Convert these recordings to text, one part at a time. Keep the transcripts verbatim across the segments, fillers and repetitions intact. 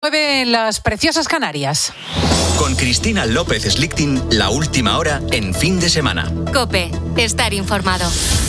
En las preciosas Canarias. Con Cristina López Slichting, la última hora en fin de semana. COPE, estar informado.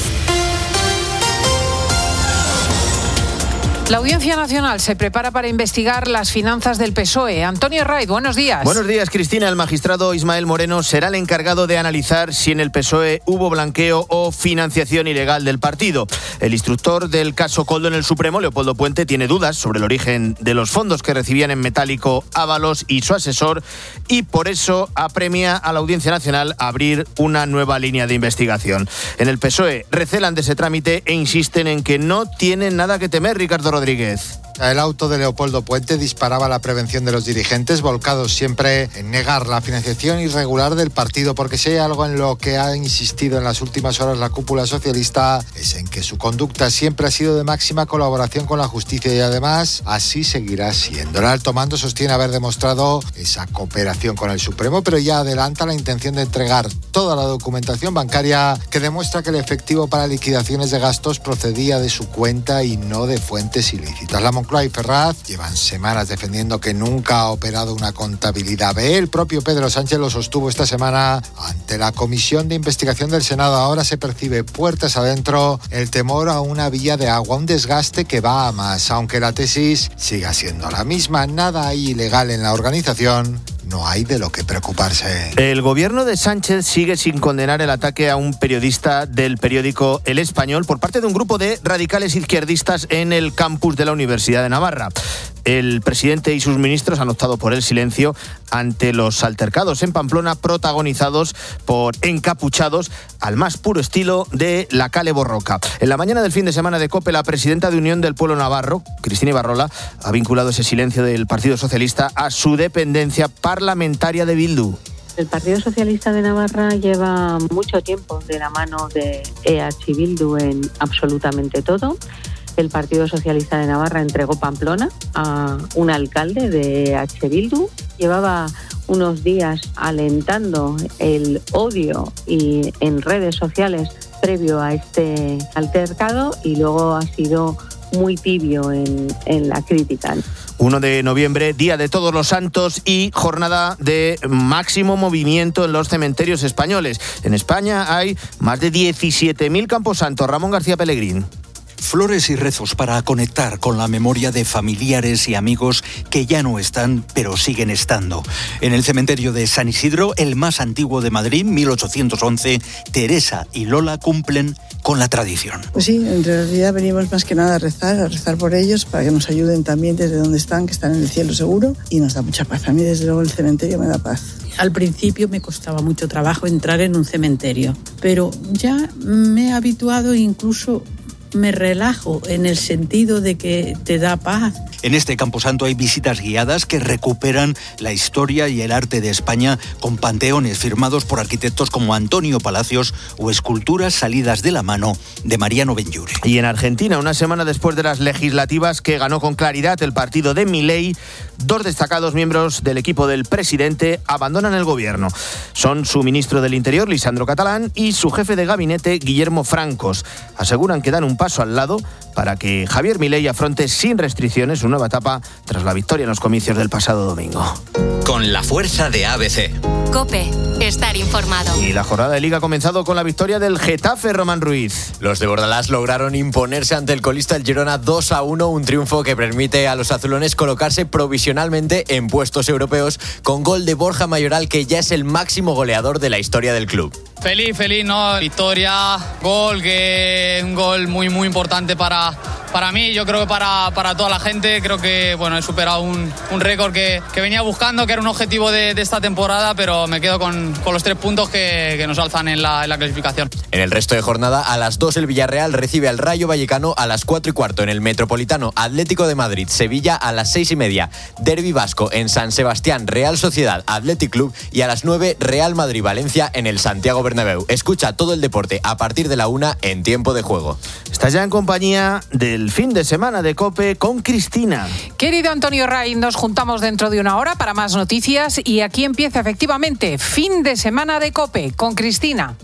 La Audiencia Nacional se prepara para investigar las finanzas del P S O E. Antonio Raiz, buenos días. Buenos días, Cristina. El magistrado Ismael Moreno será el encargado de analizar si en el P S O E hubo blanqueo o financiación ilegal del partido. El instructor del caso Koldo en el Supremo, Leopoldo Puente, tiene dudas sobre el origen de los fondos que recibían en metálico Ábalos y su asesor, y por eso apremia a la Audiencia Nacional a abrir una nueva línea de investigación. En el P S O E recelan de ese trámite e insisten en que no tienen nada que temer, Ricardo Rodríguez. El auto de Leopoldo Puente disparaba la prevención de los dirigentes, volcados siempre en negar la financiación irregular del partido, porque si hay algo en lo que ha insistido en las últimas horas la cúpula socialista es en que su conducta siempre ha sido de máxima colaboración con la justicia y además así seguirá siendo. El alto mando sostiene haber demostrado esa cooperación con el Supremo, pero ya adelanta la intención de entregar toda la documentación bancaria que demuestra que el efectivo para liquidaciones de gastos procedía de su cuenta y no de fuentes ilícitas. La Moncloa y Ferraz llevan semanas defendiendo que nunca ha operado una contabilidad B. El propio Pedro Sánchez lo sostuvo esta semana ante la Comisión de Investigación del Senado. Ahora se percibe puertas adentro el temor a una vía de agua, un desgaste que va a más, aunque la tesis siga siendo la misma. Nada hay ilegal en la organización. No hay de lo que preocuparse. El gobierno de Sánchez sigue sin condenar el ataque a un periodista del periódico El Español por parte de un grupo de radicales izquierdistas en el campus de la Universidad de Navarra. El presidente y sus ministros han optado por el silencio ante los altercados en Pamplona protagonizados por encapuchados al más puro estilo de la Kale Borroka. En la mañana del fin de semana de COPE, la presidenta de Unión del Pueblo Navarro, Cristina Ibarrola, ha vinculado ese silencio del Partido Socialista a su dependencia parlamentaria de Bildu. El Partido Socialista de Navarra lleva mucho tiempo de la mano de E H Bildu en absolutamente todo. El Partido Socialista de Navarra entregó Pamplona a un alcalde de E H Bildu. Llevaba unos días alentando el odio y en redes sociales previo a este altercado y luego ha sido muy tibio en, en la crítica. uno de noviembre, Día de Todos los Santos y jornada de máximo movimiento en los cementerios españoles. En España hay más de diecisiete mil camposantos. Ramón García Pellegrín. Flores y rezos para conectar con la memoria de familiares y amigos que ya no están, pero siguen estando. En el cementerio de San Isidro, el más antiguo de Madrid, mil ochocientos once, Teresa y Lola cumplen con la tradición. Pues sí, en realidad venimos más que nada a rezar, a rezar por ellos, para que nos ayuden también desde donde están, que están en el cielo seguro, y nos da mucha paz. A mí, desde luego, el cementerio me da paz. Al principio me costaba mucho trabajo entrar en un cementerio, pero ya me he habituado e incluso me relajo en el sentido de que te da paz. En este camposanto hay visitas guiadas que recuperan la historia y el arte de España con panteones firmados por arquitectos como Antonio Palacios o esculturas salidas de la mano de Mariano Benlliure. Y en Argentina, una semana después de las legislativas que ganó con claridad el partido de Milei, dos destacados miembros del equipo del presidente abandonan el gobierno. Son su ministro del Interior, Lisandro Catalán, y su jefe de gabinete, Guillermo Francos. Aseguran que dan un paso al lado para que Javier Milei afronte sin restricciones su nueva etapa tras la victoria en los comicios del pasado domingo. Con la fuerza de A B C. COPE, estar informado. Y la jornada de Liga ha comenzado con la victoria del Getafe, Román Ruiz. Los de Bordalás lograron imponerse ante el colista el Girona dos a uno, un triunfo que permite a los azulones colocarse provisionalmente en puestos europeos con gol de Borja Mayoral, que ya es el máximo goleador de la historia del club. Feliz, feliz, ¿no? Victoria, gol, que un gol muy, muy importante para, para mí, yo creo que para, para toda la gente. Creo que, bueno, he superado un, un récord que, que venía buscando, que era un objetivo de, de esta temporada, pero me quedo con, con los tres puntos que, que nos alzan en la, en la clasificación. En el resto de jornada, a las dos el Villarreal recibe al Rayo Vallecano, a las cuatro y cuarto en el Metropolitano Atlético de Madrid, Sevilla a las seis y media, Derbi Vasco en San Sebastián, Real Sociedad Athletic Club, y a las nueve Real Madrid Valencia en el Santiago Bernabéu. Escucha todo el deporte a partir de la una en Tiempo de Juego. Estás ya en compañía del fin de semana de COPE con Cristina. Querido Antonio Raiz, nos juntamos dentro de una hora para más noticias y aquí empieza efectivamente fin de semana de COPE con Cristina.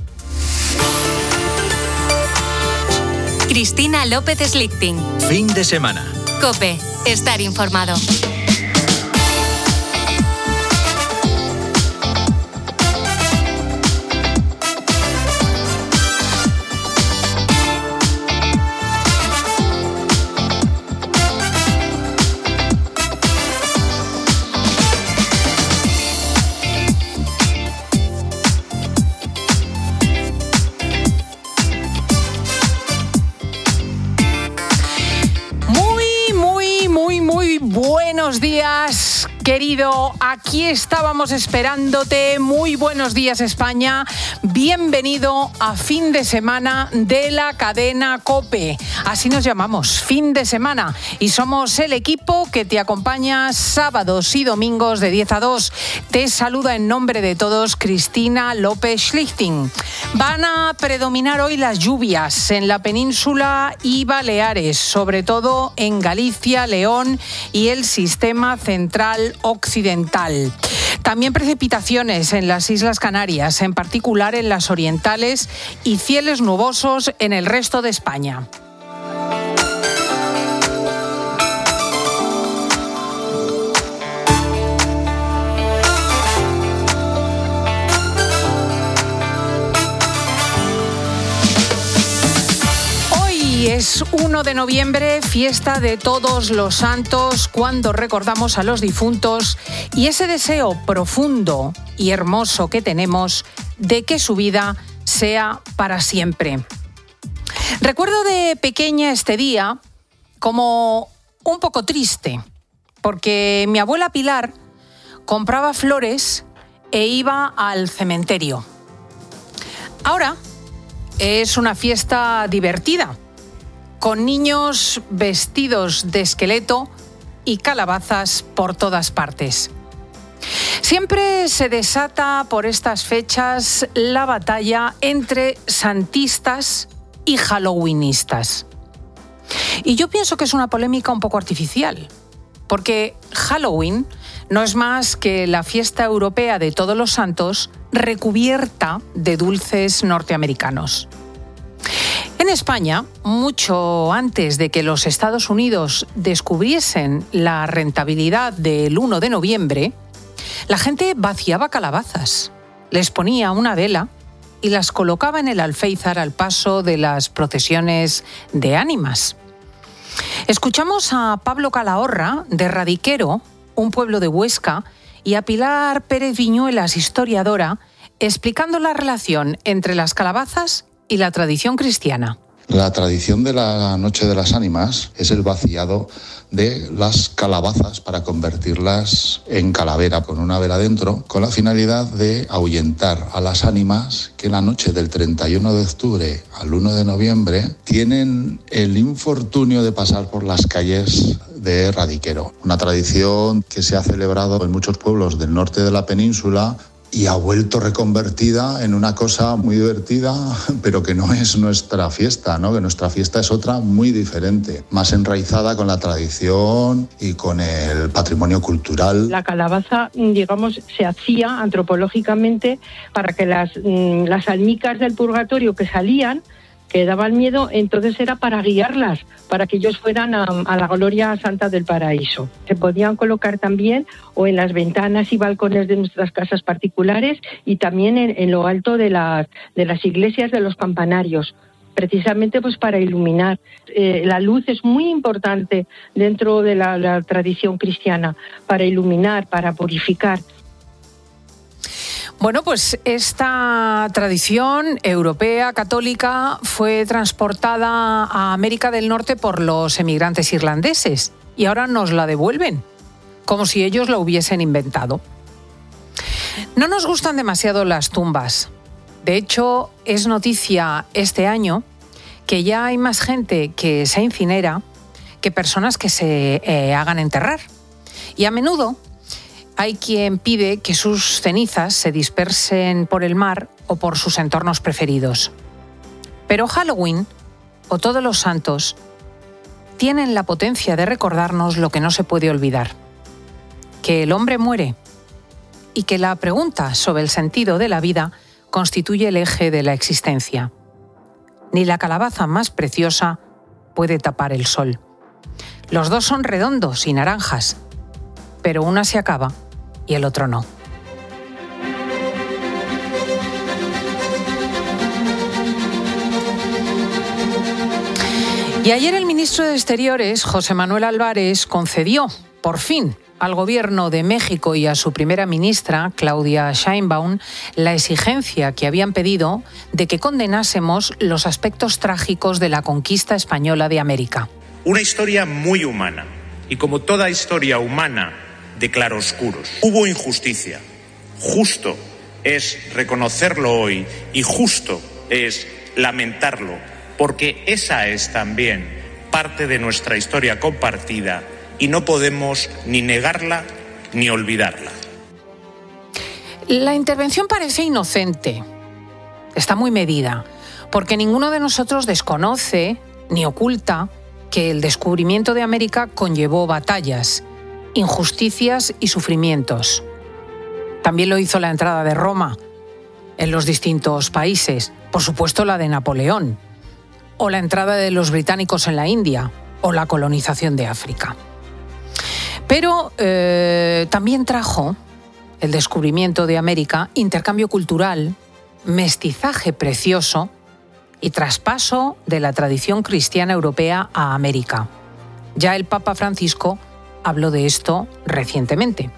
Cristina López Slichting. Fin de semana. COPE, estar informado. días, querido. Aquí estábamos esperándote. Muy buenos días, España. Bienvenido a Fin de Semana de la cadena COPE. Así nos llamamos, Fin de Semana. Y somos el equipo que te acompaña sábados y domingos de diez a dos. Te saluda en nombre de todos Cristina López Schlichting. Van a predominar hoy las lluvias en la península y Baleares, sobre todo en Galicia, León y el sistema central occidental. También precipitaciones en las Islas Canarias, en particular en las orientales, y cielos nubosos en el resto de España. Es uno de noviembre, fiesta de todos los santos, cuando recordamos a los difuntos y ese deseo profundo y hermoso que tenemos de que su vida sea para siempre. Recuerdo de pequeña este día como un poco triste, porque mi abuela Pilar compraba flores e iba al cementerio. Ahora es una fiesta divertida, con niños vestidos de esqueleto y calabazas por todas partes. Siempre se desata por estas fechas la batalla entre santistas y halloweenistas. Y yo pienso que es una polémica un poco artificial, porque Halloween no es más que la fiesta europea de Todos los Santos recubierta de dulces norteamericanos. En España, mucho antes de que los Estados Unidos descubriesen la rentabilidad del uno de noviembre, la gente vaciaba calabazas, les ponía una vela y las colocaba en el alféizar al paso de las procesiones de ánimas. Escuchamos a Pablo Calahorra, de Radiquero, un pueblo de Huesca, y a Pilar Pérez Viñuelas, historiadora, explicando la relación entre las calabazas y la tradición cristiana. La tradición de la Noche de las Ánimas es el vaciado de las calabazas para convertirlas en calavera con una vela dentro, con la finalidad de ahuyentar a las ánimas que la noche del treinta y uno de octubre al uno de noviembre tienen el infortunio de pasar por las calles de Radiquero. Una tradición que se ha celebrado en muchos pueblos del norte de la península y ha vuelto reconvertida en una cosa muy divertida, pero que no es nuestra fiesta, ¿no? Que nuestra fiesta es otra muy diferente, más enraizada con la tradición y con el patrimonio cultural. La calabaza, digamos, se hacía antropológicamente para que las, las almicas del purgatorio que salían, que daban miedo, entonces era para guiarlas, para que ellos fueran a, a la gloria santa del paraíso. Se podían colocar también o en las ventanas y balcones de nuestras casas particulares y también en, en lo alto de las, de las iglesias, de los campanarios, precisamente pues para iluminar. Eh, la luz es muy importante dentro de la, la tradición cristiana, para iluminar, para purificar. Bueno, pues esta tradición europea católica fue transportada a América del Norte por los emigrantes irlandeses y ahora nos la devuelven, como si ellos la hubiesen inventado. No nos gustan demasiado las tumbas. De hecho, es noticia este año que ya hay más gente que se incinera que personas que se eh, hagan enterrar. Y a menudo hay quien pide que sus cenizas se dispersen por el mar o por sus entornos preferidos. Pero Halloween, o Todos los Santos, tienen la potencia de recordarnos lo que no se puede olvidar: que el hombre muere y que la pregunta sobre el sentido de la vida constituye el eje de la existencia. Ni la calabaza más preciosa puede tapar el sol. Los dos son redondos y naranjas, pero una se acaba y el otro no. Y ayer el ministro de Exteriores, José Manuel Álvarez, concedió, por fin, al Gobierno de México y a su primera ministra, Claudia Sheinbaum, la exigencia que habían pedido de que condenásemos los aspectos trágicos de la conquista española de América. Una historia muy humana, y como toda historia humana de claroscuros. Hubo injusticia. Justo es reconocerlo hoy y justo es lamentarlo, porque esa es también parte de nuestra historia compartida y no podemos ni negarla ni olvidarla. La intervención parece inocente, está muy medida, porque ninguno de nosotros desconoce ni oculta que el descubrimiento de América conllevó batallas, injusticias y sufrimientos. También lo hizo la entrada de Roma en los distintos países, por supuesto la de Napoleón, o la entrada de los británicos en la India, o la colonización de África. Pero eh, también trajo el descubrimiento de América intercambio cultural, mestizaje precioso y traspaso de la tradición cristiana europea a América. Ya el Papa Francisco habló de esto recientemente.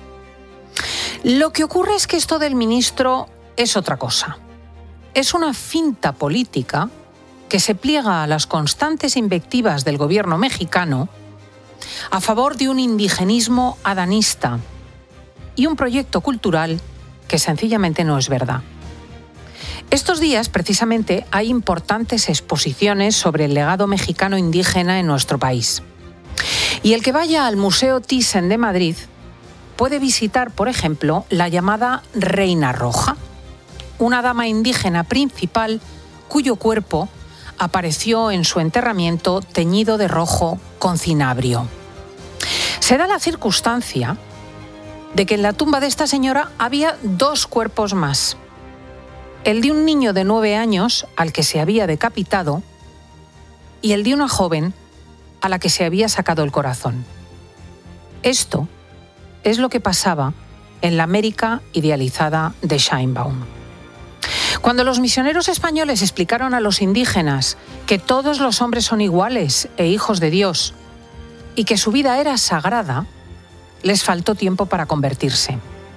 Lo que ocurre es que esto del ministro es otra cosa. Es una finta política que se pliega a las constantes invectivas del gobierno mexicano a favor de un indigenismo adanista y un proyecto cultural que sencillamente no es verdad. Estos días, precisamente, hay importantes exposiciones sobre el legado mexicano indígena en nuestro país. Y el que vaya al Museo Thyssen de Madrid puede visitar, por ejemplo, la llamada Reina Roja, una dama indígena principal cuyo cuerpo apareció en su enterramiento teñido de rojo con cinabrio. Se da la circunstancia de que en la tumba de esta señora había dos cuerpos más. El de un niño de nueve años al que se había decapitado y el de una joven a la que se había sacado el corazón. Esto es lo que pasaba en la América idealizada de Sheinbaum. Cuando los misioneros españoles explicaron a los indígenas que todos los hombres son iguales e hijos de Dios y que su vida era sagrada, les faltó tiempo para convertirse.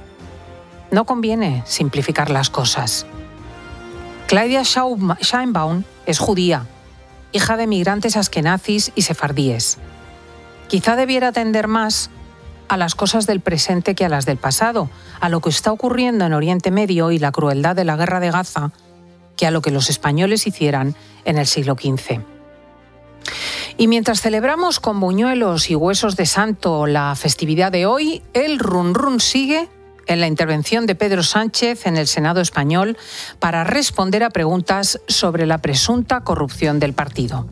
No conviene simplificar las cosas. Claudia Sheinbaum es judía, hija de migrantes askenazis y sefardíes. Quizá debiera atender más a las cosas del presente que a las del pasado, a lo que está ocurriendo en Oriente Medio y la crueldad de la guerra de Gaza, que a lo que los españoles hicieran en el siglo quince. Y mientras celebramos con buñuelos y huesos de santo la festividad de hoy, el run run sigue en la intervención de Pedro Sánchez en el Senado español para responder a preguntas sobre la presunta corrupción del partido.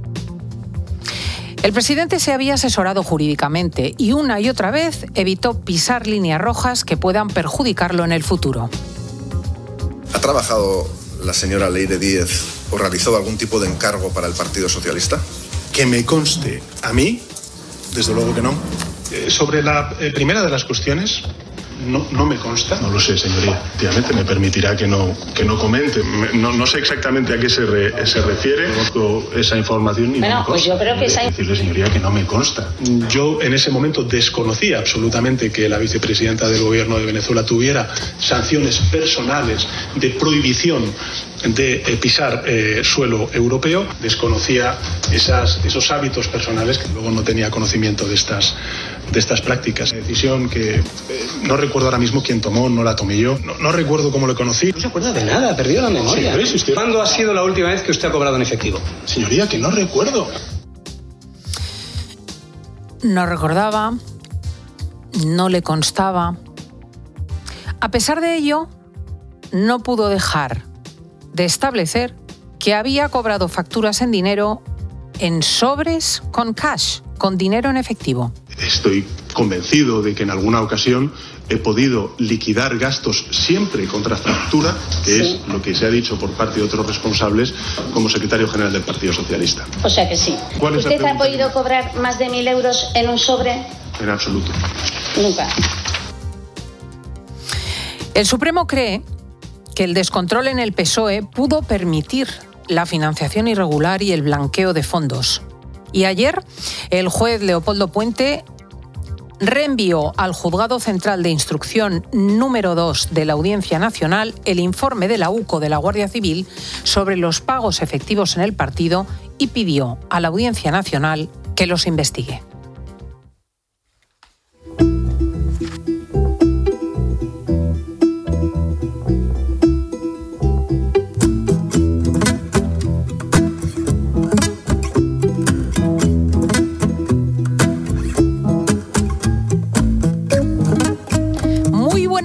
El presidente se había asesorado jurídicamente y una y otra vez evitó pisar líneas rojas que puedan perjudicarlo en el futuro. ¿Ha trabajado la señora Leire Díez o realizado algún tipo de encargo para el Partido Socialista? Que me conste a mí, desde luego que no. Eh, sobre la eh, primera de las cuestiones, no, no me consta. No lo sé, señoría. Efectivamente, me permitirá que no, que no comente. No, no sé exactamente a qué se, re, se refiere. Conozco esa información y bueno, no me consta. Pues yo creo que esa... Decirle, señoría, que no me consta. Yo en ese momento desconocía absolutamente que la vicepresidenta del gobierno de Venezuela tuviera sanciones personales de prohibición de eh, pisar eh, suelo europeo. Desconocía esas, esos hábitos personales, que luego no tenía conocimiento de estas, de estas prácticas. Decisión que eh, no recuerdo ahora mismo quién tomó, no la tomé yo, no, no recuerdo cómo lo conocí. No se acuerda de nada, ha perdido la memoria. Sí, usted... ¿Cuándo ha sido la última vez que usted ha cobrado en efectivo? Señoría, que no recuerdo. No recordaba, no le constaba. A pesar de ello, no pudo dejar de establecer que había cobrado facturas en dinero en sobres con cash, con dinero en efectivo. Estoy convencido de que en alguna ocasión he podido liquidar gastos siempre contra factura, que sí. Es lo que se ha dicho por parte de otros responsables como secretario general del Partido Socialista. O sea que sí. ¿Usted ha podido cobrar más de mil euros en un sobre? En absoluto. Nunca. El Supremo cree que el descontrol en el P S O E pudo permitir la financiación irregular y el blanqueo de fondos. Y ayer, el juez Leopoldo Puente reenvió al Juzgado Central de Instrucción número dos de la Audiencia Nacional el informe de la U C O de la Guardia Civil sobre los pagos efectivos en el partido y pidió a la Audiencia Nacional que los investigue.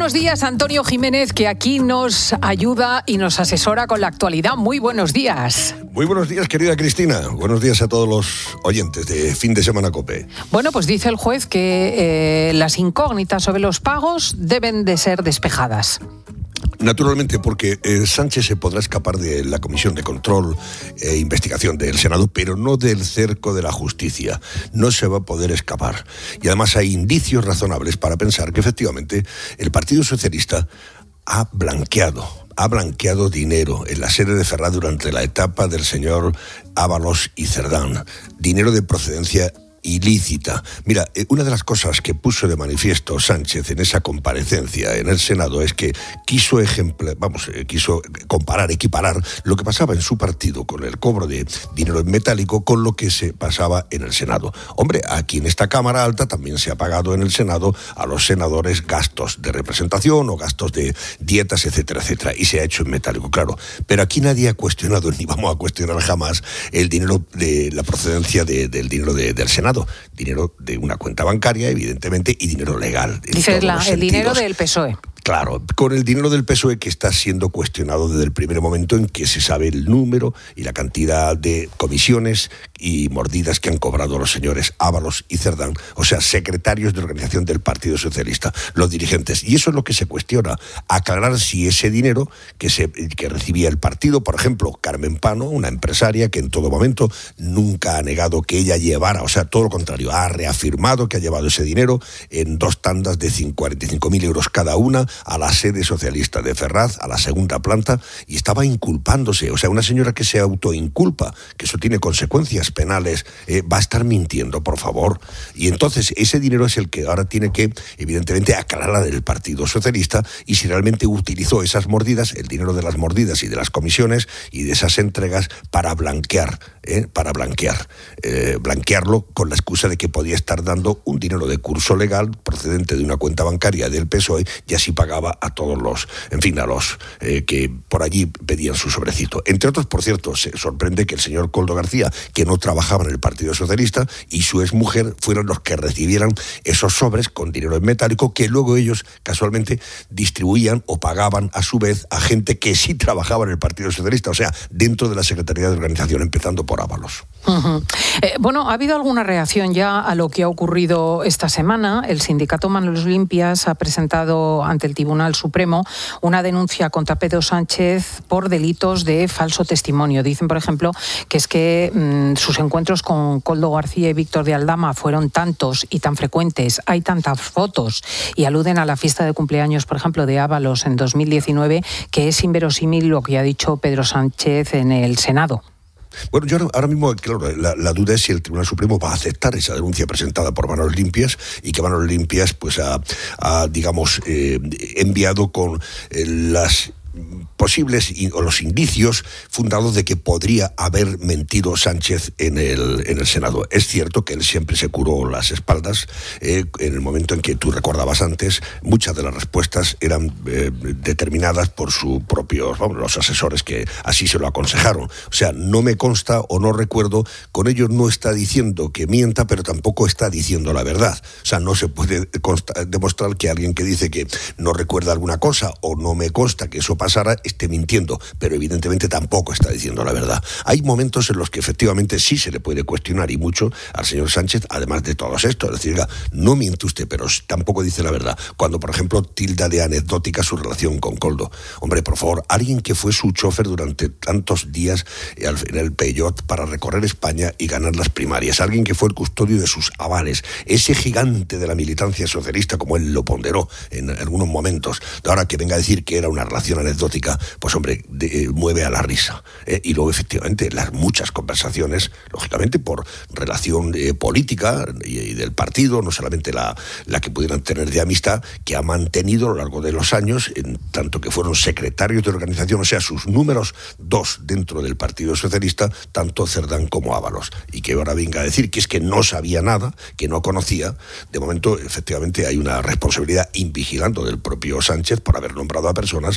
buenos días, Antonio Jiménez, que aquí nos ayuda y nos asesora con la actualidad. Muy buenos días. Muy buenos días, querida Cristina. Buenos días a todos los oyentes de Fin de Semana COPE. Bueno, pues dice el juez que eh, las incógnitas sobre los pagos deben de ser despejadas. Naturalmente, porque eh, Sánchez se podrá escapar de la Comisión de Control e Investigación del Senado, pero no del cerco de la justicia. No se va a poder escapar. Y además hay indicios razonables para pensar que efectivamente el Partido Socialista ha blanqueado, ha blanqueado dinero en la sede de Ferraz durante la etapa del señor Ábalos y Cerdán. Dinero de procedencia ilícita. Mira, una de las cosas que puso de manifiesto Sánchez en esa comparecencia en el Senado es que quiso ejemplar, vamos, quiso comparar, equiparar lo que pasaba en su partido con el cobro de dinero en metálico con lo que se pasaba en el Senado. Hombre, aquí en esta Cámara Alta también se ha pagado en el Senado a los senadores gastos de representación o gastos de dietas, etcétera, etcétera, y se ha hecho en metálico, claro. Pero aquí nadie ha cuestionado, ni vamos a cuestionar jamás, el dinero de la procedencia de, del dinero de, del Senado. Dinero de una cuenta bancaria, evidentemente, y dinero legal. Dice la, el dinero del P S O E. Claro, con el dinero del P S O E que está siendo cuestionado desde el primer momento en que se sabe el número y la cantidad de comisiones y mordidas que han cobrado los señores Ábalos y Cerdán, o sea, secretarios de organización del Partido Socialista, los dirigentes. Y eso es lo que se cuestiona, aclarar si ese dinero que, se, que recibía el partido, por ejemplo, Carmen Pano, una empresaria que en todo momento nunca ha negado que ella llevara, o sea, todo lo contrario, ha reafirmado que ha llevado ese dinero en dos tandas de cuarenta y cinco mil euros cada una, a la sede socialista de Ferraz, a la segunda planta, y estaba inculpándose. O sea, una señora que se autoinculpa, que eso tiene consecuencias penales, eh, va a estar mintiendo, por favor. Y entonces ese dinero es el que ahora tiene que, evidentemente, aclarar del Partido Socialista, y si realmente utilizó esas mordidas, el dinero de las mordidas y de las comisiones y de esas entregas para blanquear, eh, para blanquear, eh, blanquearlo con la excusa de que podía estar dando un dinero de curso legal procedente de una cuenta bancaria del P S O E, y así pagaba a todos los, en fin, a los eh, que por allí pedían su sobrecito. Entre otros, por cierto, se sorprende que el señor Koldo García, que no trabajaba en el Partido Socialista, y su exmujer fueron los que recibieran esos sobres con dinero en metálico que luego ellos casualmente distribuían o pagaban a su vez a gente que sí trabajaba en el Partido Socialista, o sea, dentro de la Secretaría de Organización, empezando por Ábalos. Uh-huh. Eh, bueno, ¿ha habido alguna reacción ya a lo que ha ocurrido esta semana? El sindicato Manos Limpias ha presentado ante el Tribunal Supremo una denuncia contra Pedro Sánchez por delitos de falso testimonio. Dicen, por ejemplo, que es que mmm, sus encuentros con Koldo García y Víctor de Aldama fueron tantos y tan frecuentes, hay tantas fotos, y aluden a la fiesta de cumpleaños, por ejemplo, de Ábalos en dos mil diecinueve, que es inverosímil lo que ha dicho Pedro Sánchez en el Senado. Bueno, yo ahora, ahora mismo, claro, la, la duda es si el Tribunal Supremo va a aceptar esa denuncia presentada por Manos Limpias, y que Manos Limpias, pues, ha, ha digamos, eh, enviado con eh, las posibles o los indicios fundados de que podría haber mentido Sánchez en el, en el Senado. Es cierto que él siempre se curó las espaldas. Eh, en el momento en que tú recordabas antes, muchas de las respuestas eran eh, determinadas por sus propios, vamos, los asesores que así se lo aconsejaron. O sea, no me consta o no recuerdo, con ello no está diciendo que mienta, pero tampoco está diciendo la verdad. O sea, no se puede consta, demostrar que alguien que dice que no recuerda alguna cosa o no me consta que eso pasara esté mintiendo, pero evidentemente tampoco está diciendo la verdad. Hay momentos en los que efectivamente sí se le puede cuestionar, y mucho, al señor Sánchez, además de todos estos. Es decir, no miente usted, pero tampoco dice la verdad. Cuando, por ejemplo, tilda de anecdótica su relación con Koldo. Hombre, por favor, alguien que fue su chofer durante tantos días en el Peugeot para recorrer España y ganar las primarias, alguien que fue el custodio de sus avales, ese gigante de la militancia socialista, como él lo ponderó en algunos momentos, ahora que venga a decir que era una relación anecdótica, pues hombre, de, eh, mueve a la risa. Eh, y luego, efectivamente, las muchas conversaciones, lógicamente, por relación eh, política y, y del partido, no solamente la, la que pudieran tener de amistad, que ha mantenido a lo largo de los años, en tanto que fueron secretarios de organización, o sea, sus números dos dentro del Partido Socialista, tanto Cerdán como Ábalos. Y que ahora venga a decir que es que no sabía nada, que no conocía. De momento, efectivamente, hay una responsabilidad invigilando del propio Sánchez por haber nombrado a personas que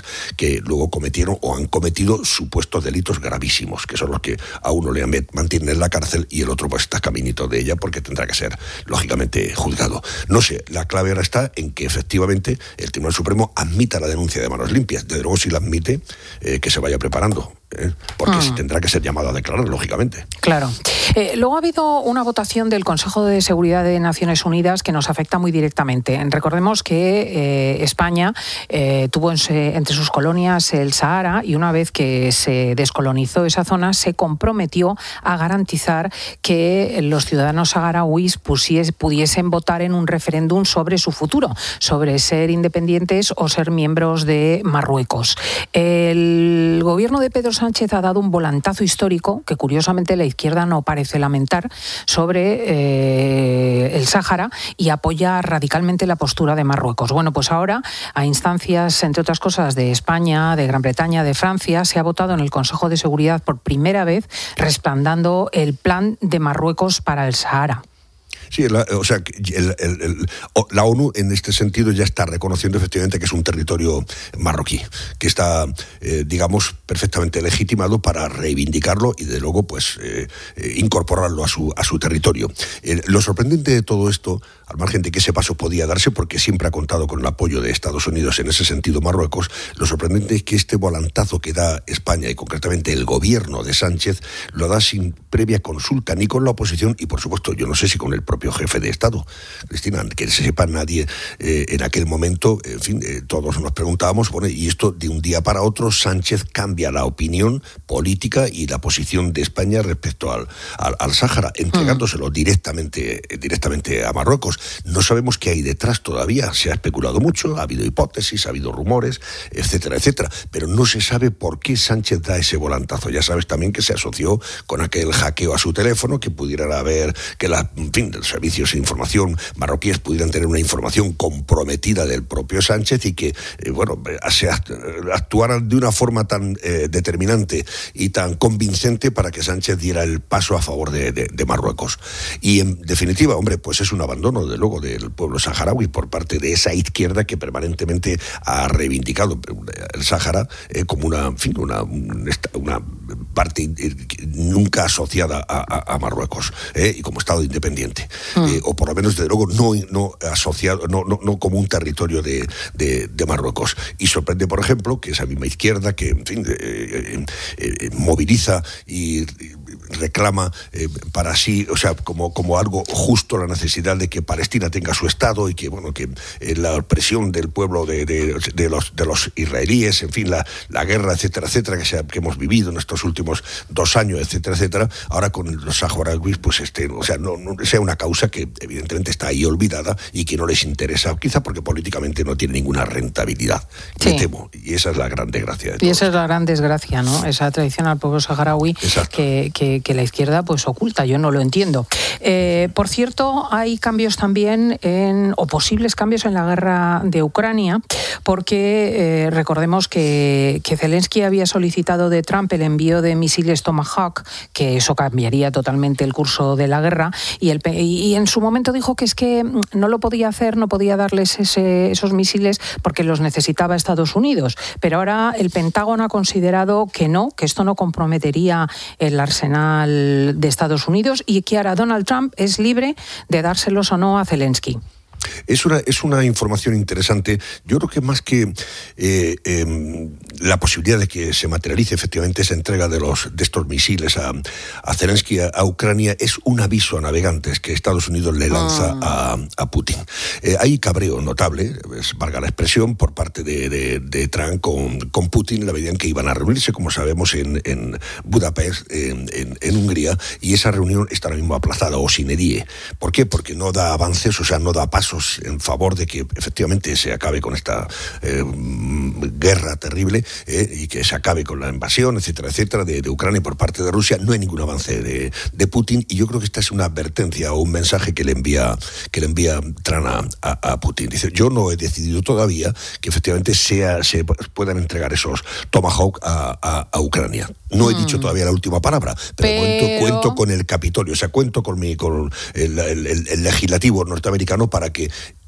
eh, luego cometieron o han cometido supuestos delitos gravísimos, que son los que a uno le mantienen en la cárcel y el otro pues está caminito de ella porque tendrá que ser, lógicamente, juzgado. No sé, la clave ahora está en que efectivamente el Tribunal Supremo admita la denuncia de manos limpias. Desde luego, si la admite, eh, que se vaya preparando. ¿eh? Porque ah. tendrá que ser llamado a declarar, lógicamente. Claro. Eh, luego ha habido una votación del Consejo de Seguridad de Naciones Unidas que nos afecta muy directamente. Recordemos que eh, España eh, tuvo en se, entre sus colonias el Sahara y una vez que se descolonizó esa zona se comprometió a garantizar que los ciudadanos saharauis pusies, pudiesen votar en un referéndum sobre su futuro, sobre ser independientes o ser miembros de Marruecos. El gobierno de Pedro Sánchez ha dado un volantazo histórico que curiosamente la izquierda no parece lamentar sobre eh, el Sáhara y apoya radicalmente la postura de Marruecos. Bueno, pues ahora, a instancias, entre otras cosas, de España, de Gran Bretaña, de Francia, se ha votado en el Consejo de Seguridad por primera vez respaldando el plan de Marruecos para el Sahara. Sí, la, o sea, el, el, el, la ONU en este sentido ya está reconociendo efectivamente que es un territorio marroquí, que está, eh, digamos, perfectamente legitimado para reivindicarlo y, de luego, pues, eh, eh, incorporarlo a su, a su territorio. Eh, lo sorprendente de todo esto, al margen de que ese paso podía darse porque siempre ha contado con el apoyo de Estados Unidos en ese sentido Marruecos, lo sorprendente es que este volantazo que da España y concretamente el gobierno de Sánchez lo da sin previa consulta ni con la oposición y, por supuesto, yo no sé si con el propio jefe de Estado. Cristina, que se sepa nadie eh, en aquel momento, en fin, eh, todos nos preguntábamos, bueno, y esto de un día para otro Sánchez cambia la opinión política y la posición de España respecto al, al, al Sáhara, entregándoselo uh-huh. directamente, directamente a Marruecos. No sabemos qué hay detrás todavía, se ha especulado mucho, ha habido hipótesis, ha habido rumores, etcétera, etcétera, pero no se sabe por qué Sánchez da ese volantazo. Ya sabes también que se asoció con aquel hackeo a su teléfono, que pudieran haber, que la, en fin, los servicios de información marroquíes pudieran tener una información comprometida del propio Sánchez y que, eh, bueno, se actuaran de una forma tan eh, determinante y tan convincente para que Sánchez diera el paso a favor de, de, de Marruecos. Y en definitiva, hombre, pues es un abandono, de luego, del pueblo saharaui por parte de esa izquierda que permanentemente ha reivindicado el Sáhara eh, como una, en fin, una, una parte nunca asociada a, a, a Marruecos eh, y como Estado independiente. Mm. Eh, o por lo menos, desde luego, no, no asociado, no, no, no como un territorio de, de, de Marruecos. Y sorprende, por ejemplo, que esa misma izquierda que, en fin, eh, eh, eh, moviliza y, y reclama eh, para sí, o sea, como, como algo justo la necesidad de que Palestina tenga su Estado y que, bueno, que eh, la presión del pueblo de, de, de, los, de los israelíes, en fin, la, la guerra, etcétera, etcétera, que, sea, que hemos vivido en estos últimos dos años, etcétera, etcétera, ahora con los saharauis, pues, este, o sea, no, no sea una causa que evidentemente está ahí olvidada y que no les interesa, quizá porque políticamente no tiene ninguna rentabilidad, sí. me temo, y esa es la gran desgracia de todo. Y esa es la gran desgracia, ¿no? Esa traición al pueblo saharaui que, que, que la izquierda pues oculta, yo no lo entiendo. Eh, por cierto, hay cambios también en, o posibles cambios en la guerra de Ucrania, porque eh, recordemos que, que Zelensky había solicitado de Trump el envío de misiles Tomahawk, que eso cambiaría totalmente el curso de la guerra, y, el, y en su momento dijo que es que no lo podía hacer, no podía darles ese, esos misiles porque los necesitaba Estados Unidos, pero ahora el Pentágono ha considerado que no, que esto no comprometería el arsenal de Estados Unidos y que ahora Donald Trump es libre de dárselos o no a Zelensky. Es una, es una información interesante. Yo creo que más que eh, eh, la posibilidad de que se materialice efectivamente esa entrega de los de estos misiles a, a Zelensky, a, a Ucrania, es un aviso a navegantes que Estados Unidos le lanza ah. a, a Putin. Eh, hay cabreo notable, es, valga la expresión, por parte de, de, de Trump con, con Putin, la medida en que iban a reunirse, como sabemos, en, en Budapest, en, en, en Hungría, y esa reunión está ahora mismo aplazada o sine die. ¿Por qué? Porque no da avances, o sea, no da pasos en favor de que efectivamente se acabe con esta eh, guerra terrible eh, y que se acabe con la invasión, etcétera, etcétera, de, de Ucrania por parte de Rusia. No hay ningún avance de, de Putin y yo creo que esta es una advertencia o un mensaje que le envía que le envía Trump a, a, a Putin. Dice, yo no he decidido todavía que efectivamente sea, se puedan entregar esos Tomahawk a, a, a Ucrania. No he mm. dicho todavía la última palabra, pero, pero... Cuento, cuento con el Capitolio, o sea, cuento con, mi, con el, el, el, el legislativo norteamericano para que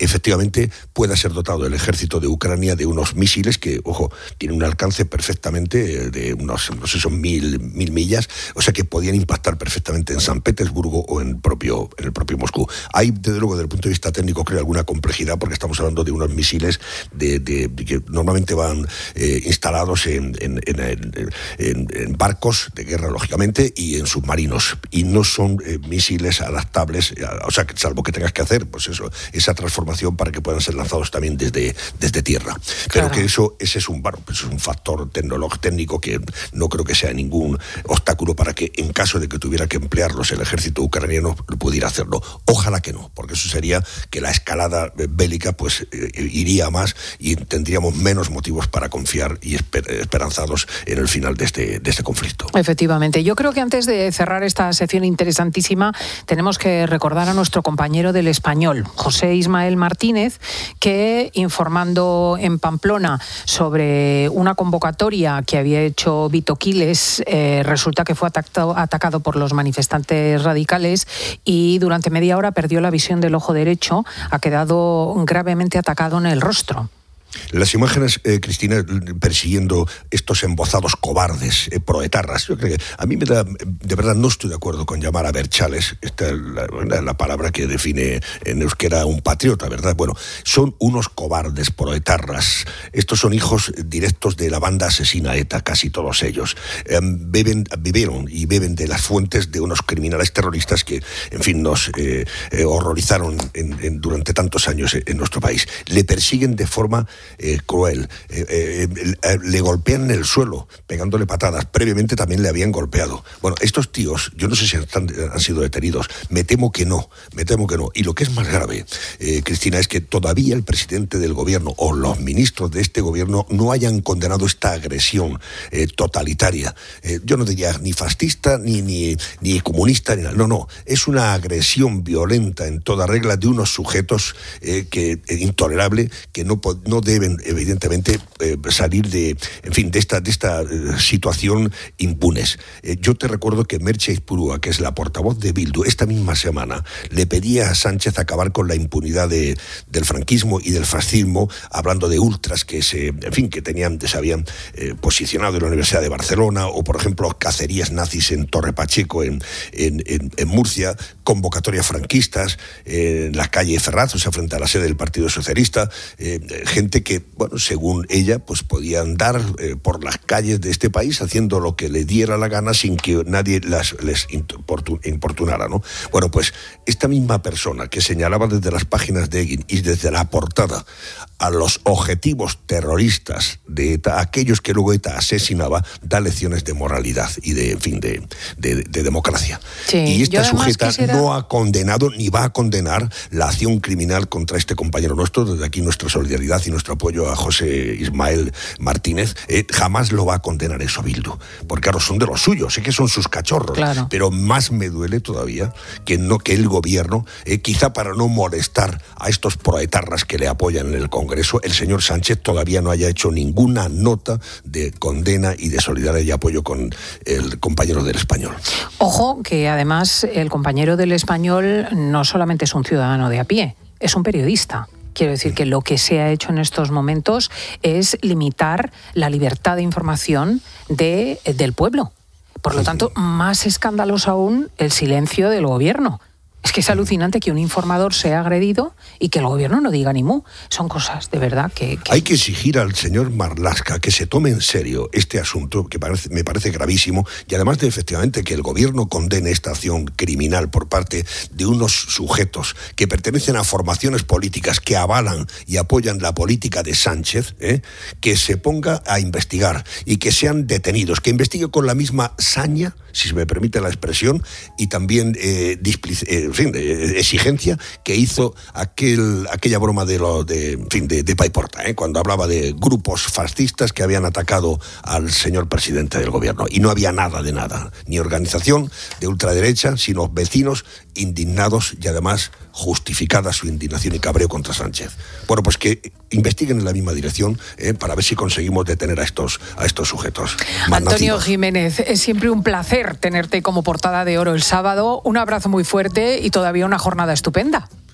efectivamente pueda ser dotado el ejército de Ucrania de unos misiles que, ojo, tienen un alcance perfectamente de unos, no sé, son mil, mil millas, o sea que podían impactar perfectamente en San Petersburgo o en, propio, en el propio Moscú. Hay, desde luego, desde el punto de vista técnico, creo, alguna complejidad, porque estamos hablando de unos misiles de, de, de que normalmente van eh, instalados en, en, en, en, en barcos de guerra, lógicamente, y en submarinos, y no son eh, misiles adaptables, o sea, salvo que tengas que hacer, pues eso, esa transformación para que puedan ser lanzados también desde, desde tierra. Pero claro, que eso ese es un, bueno, pues es un factor tecnológico técnico que no creo que sea ningún obstáculo para que, en caso de que tuviera que emplearlos el ejército ucraniano, pudiera hacerlo. Ojalá que no, porque eso sería que la escalada bélica pues eh, iría más y tendríamos menos motivos para confiar y esper- esperanzados en el final de este, de este conflicto. Efectivamente. Yo creo que antes de cerrar esta sección interesantísima, tenemos que recordar a nuestro compañero del Español, José Ismael Martínez, que, informando en Pamplona sobre una convocatoria que había hecho Vito Quiles, eh, resulta que fue atacado, atacado por los manifestantes radicales y durante media hora perdió la visión del ojo derecho, ha quedado gravemente atacado en el rostro. Las imágenes, eh, Cristina, persiguiendo estos embozados cobardes, eh, proetarras, yo creo que a mí me da, de verdad no estoy de acuerdo con llamar a berchales, esta es la, la palabra que define en euskera un patriota, ¿verdad? Bueno, son unos cobardes proetarras, estos son hijos directos de la banda asesina ETA, casi todos ellos, eh, beben, bebieron y beben de las fuentes de unos criminales terroristas que, en fin, nos eh, eh, horrorizaron en, en, durante tantos años en nuestro país. Le persiguen de forma Eh, cruel, eh, eh, eh, le golpean en el suelo, pegándole patadas. Previamente también le habían golpeado. Bueno, estos tíos, yo no sé si están, han sido detenidos, me temo que no, me temo que no. Y lo que es más grave, eh, Cristina, es que todavía el presidente del gobierno o los ministros de este gobierno no hayan condenado esta agresión eh, totalitaria. Eh, yo no diría ni fascista, ni, ni, ni comunista, ni nada. No, no, es una agresión violenta en toda regla de unos sujetos eh, que eh, intolerable, que no, no deben, evidentemente, eh, salir de, en fin, de esta, de esta eh, situación impunes. Eh, yo te recuerdo que Merche Izpurúa, que es la portavoz de Bildu, esta misma semana le pedía a Sánchez acabar con la impunidad de, del franquismo y del fascismo, hablando de ultras que se, en fin, que tenían, se habían eh, posicionado en la Universidad de Barcelona, o por ejemplo cacerías nazis en Torre Pacheco, en, en, en, en Murcia, convocatorias franquistas eh, en la calle Ferraz, o sea, frente a la sede del Partido Socialista, eh, gente que, bueno, según ella, pues podía andar eh, por las calles de este país haciendo lo que le diera la gana sin que nadie las, les importunara, ¿no? Bueno, pues esta misma persona que señalaba desde las páginas de Egin y desde la portada a los objetivos terroristas de ETA, aquellos que luego ETA asesinaba, da lecciones de moralidad y de, en fin, de, de, de democracia. Sí, y esta sujeta quisiera... no ha condenado ni va a condenar la acción criminal contra este compañero nuestro. Desde aquí nuestra solidaridad y nuestro apoyo a José Ismael Martínez. Eh, jamás lo va a condenar eso Bildu, porque claro, son de los suyos, sé que son sus cachorros, claro. Pero más me duele todavía que no que el gobierno, eh, quizá para no molestar a estos proetarras que le apoyan en el Congreso, el señor Sánchez todavía no haya hecho ninguna nota de condena y de solidaridad y apoyo con el compañero del Español. Ojo, que además el compañero del Español no solamente es un ciudadano de a pie, es un periodista. Quiero decir que lo que se ha hecho en estos momentos es limitar la libertad de información de, del pueblo. Por lo tanto, más escandaloso aún el silencio del gobierno. Es que es alucinante que un informador sea agredido y que el gobierno no diga ni mu. Son cosas de verdad que... que... Hay que exigir al señor Marlaska que se tome en serio este asunto, que parece, me parece gravísimo, y además de efectivamente que el gobierno condene esta acción criminal por parte de unos sujetos que pertenecen a formaciones políticas que avalan y apoyan la política de Sánchez, ¿eh? Que se ponga a investigar y que sean detenidos, que investigue con la misma saña, si se me permite la expresión, y también eh, displic- eh, en fin, de exigencia que hizo aquel, aquella broma de lo de, en fin, de, de Paiporta, ¿eh? Cuando hablaba de grupos fascistas que habían atacado al señor presidente del gobierno. Y no había nada de nada, ni organización de ultraderecha, sino vecinos indignados y además justificada su indignación y cabreo contra Sánchez. Bueno, pues que investiguen en la misma dirección, ¿eh? Para ver si conseguimos detener a estos, a estos sujetos. Antonio Jiménez, es siempre un placer tenerte como portada de oro el sábado. Un abrazo muy fuerte y todavía una jornada estupenda.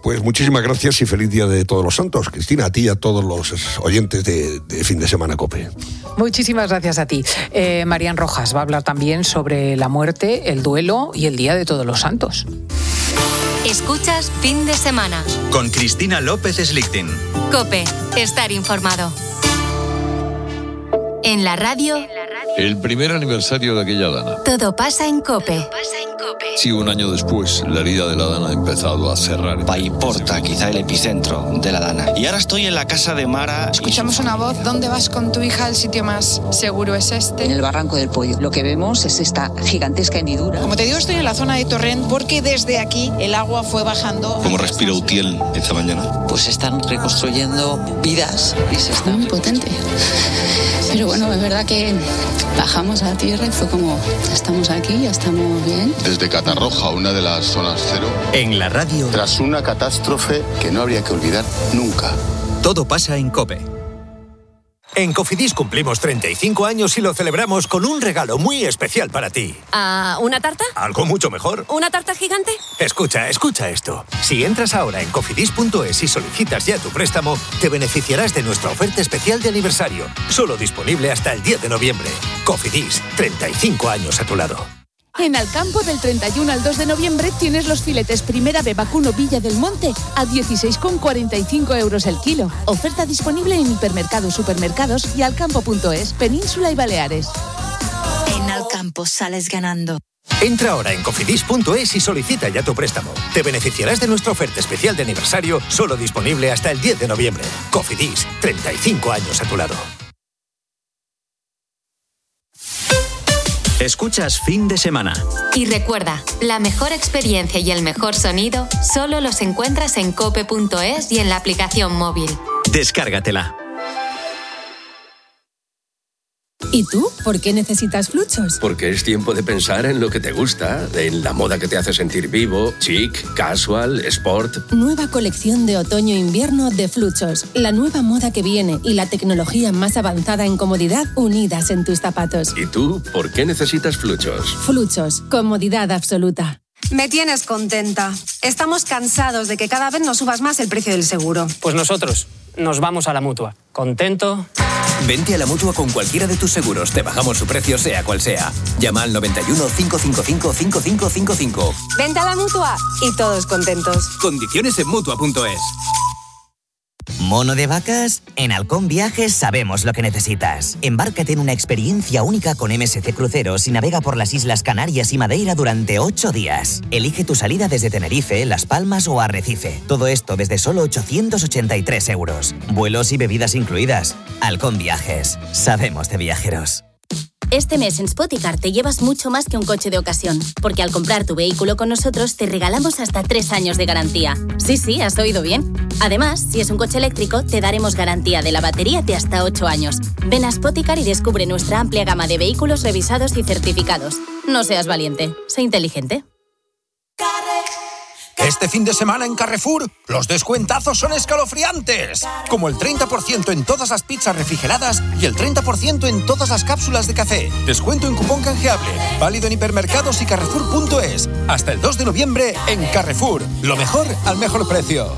Pues muchísimas gracias y feliz Día de Todos los Santos. Cristina, a ti y a todos los oyentes de, de Fin de Semana COPE. Muchísimas gracias a ti. Eh, Marian Rojas va a hablar también sobre la muerte, el duelo y el Día de Todos los Santos. Escuchas Fin de Semana. Con Cristina López Slichting. COPE. Estar informado. En la radio. El primer aniversario de aquella dana. Todo pasa en COPE. Sí, un año después, la herida de la dana ha empezado a cerrar. Paiporta, quizá el epicentro de la dana. Y ahora estoy en la casa de Mara. Escuchamos una voz. ¿Dónde vas con tu hija? El sitio más seguro es este. En el Barranco del Pollo. Lo que vemos es esta gigantesca hendidura. Como te digo, estoy en la zona de Torrent porque desde aquí el agua fue bajando. ¿Cómo respira Utiel esta mañana? Pues están reconstruyendo vidas y se está muy potente. Pero bueno, es verdad que bajamos a la tierra y fue como, ya estamos aquí, ya estamos bien. Desde Catarroja, una de las zonas cero. En la radio. Tras una catástrofe que no habría que olvidar nunca. Todo pasa en COPE. En Cofidis cumplimos treinta y cinco años y lo celebramos con un regalo muy especial para ti. ¿Ah, una tarta? Algo mucho mejor. ¿Una tarta gigante? Escucha, escucha esto. Si entras ahora en cofidis punto es y solicitas ya tu préstamo, te beneficiarás de nuestra oferta especial de aniversario. Solo disponible hasta el diez de noviembre. Cofidis, treinta y cinco años a tu lado. En Alcampo, del treinta y uno al dos de noviembre, tienes los filetes Primera B Vacuno Villa del Monte a dieciséis con cuarenta y cinco euros el kilo. Oferta disponible en hipermercados, supermercados y alcampo punto es, Península y Baleares. En Alcampo sales ganando. Entra ahora en cofidis punto es y solicita ya tu préstamo. Te beneficiarás de nuestra oferta especial de aniversario, solo disponible hasta el diez de noviembre. Cofidis, treinta y cinco años a tu lado. Escuchas Fin de Semana. Y recuerda, la mejor experiencia y el mejor sonido solo los encuentras en cope punto es y en la aplicación móvil. Descárgatela. ¿Y tú? ¿Por qué necesitas Fluchos? Porque es tiempo de pensar en lo que te gusta, en la moda que te hace sentir vivo, chic, casual, sport. Nueva colección de otoño-invierno de Fluchos. La nueva moda que viene y la tecnología más avanzada en comodidad unidas en tus zapatos. ¿Y tú? ¿Por qué necesitas Fluchos? Fluchos. Comodidad absoluta. Me tienes contenta. Estamos cansados de que cada vez nos subas más el precio del seguro. Pues nosotros nos vamos a la Mutua. Contento. Vente a la Mutua con cualquiera de tus seguros. Te bajamos su precio sea cual sea. Llama al noventa y uno, cinco cinco cinco, cinco cinco cinco cinco. Vente a la Mutua y todos contentos. Condiciones en Mutua punto es. ¿Mono de vacas? En Halcón Viajes sabemos lo que necesitas. Embárcate en una experiencia única con M S C Cruceros y navega por las Islas Canarias y Madeira durante ocho días. Elige tu salida desde Tenerife, Las Palmas o Arrecife. Todo esto desde solo ochocientos ochenta y tres euros. Vuelos y bebidas incluidas. Halcón Viajes. Sabemos de viajeros. Este mes en Spoticar te llevas mucho más que un coche de ocasión, porque al comprar tu vehículo con nosotros te regalamos hasta tres años de garantía. Sí, sí, has oído bien. Además, si es un coche eléctrico, te daremos garantía de la batería de hasta ocho años. Ven a Spoticar y descubre nuestra amplia gama de vehículos revisados y certificados. No seas valiente, sé inteligente. Este fin de semana en Carrefour, los descuentazos son escalofriantes. Como el treinta por ciento en todas las pizzas refrigeradas y el treinta por ciento en todas las cápsulas de café. Descuento en cupón canjeable. Válido en hipermercados y carrefour punto es. Hasta el dos de noviembre en Carrefour. Lo mejor al mejor precio.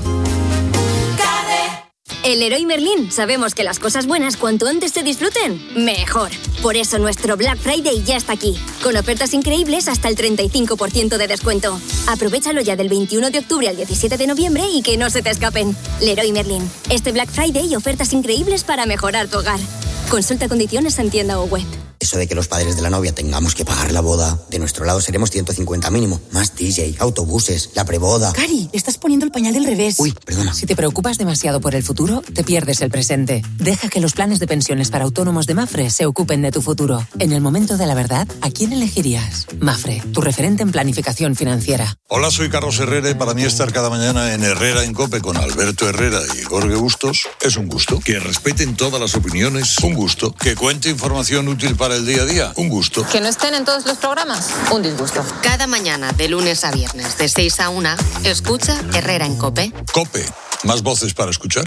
En Leroy Merlin sabemos que las cosas buenas cuanto antes se disfruten, mejor. Por eso nuestro Black Friday ya está aquí, con ofertas increíbles hasta el treinta y cinco por ciento de descuento. Aprovéchalo ya del veintiuno de octubre al diecisiete de noviembre y que no se te escapen. Leroy Merlin, este Black Friday y ofertas increíbles para mejorar tu hogar. Consulta condiciones en tienda o web. Eso de que los padres de la novia tengamos que pagar la boda, de nuestro lado seremos ciento cincuenta mínimo. Más D J, autobuses, la preboda. Cari, estás poniendo el pañal del revés. Uy, perdona. Si te preocupas demasiado por el futuro, te pierdes el presente. Deja que los planes de pensiones para autónomos de Mafre se ocupen de tu futuro. En el momento de la verdad, ¿a quién elegirías? Mafre, tu referente en planificación financiera. Hola, soy Carlos Herrera y para mí estar cada mañana en Herrera en COPE con Alberto Herrera y Jorge Bustos es un gusto. Que respeten todas las opiniones, un gusto. Que cuente información útil para el día a día, un gusto. Que no estén en todos los programas, un disgusto. Cada mañana, de lunes a viernes, de seis a una, escucha Herrera en COPE. COPE, más voces para escuchar.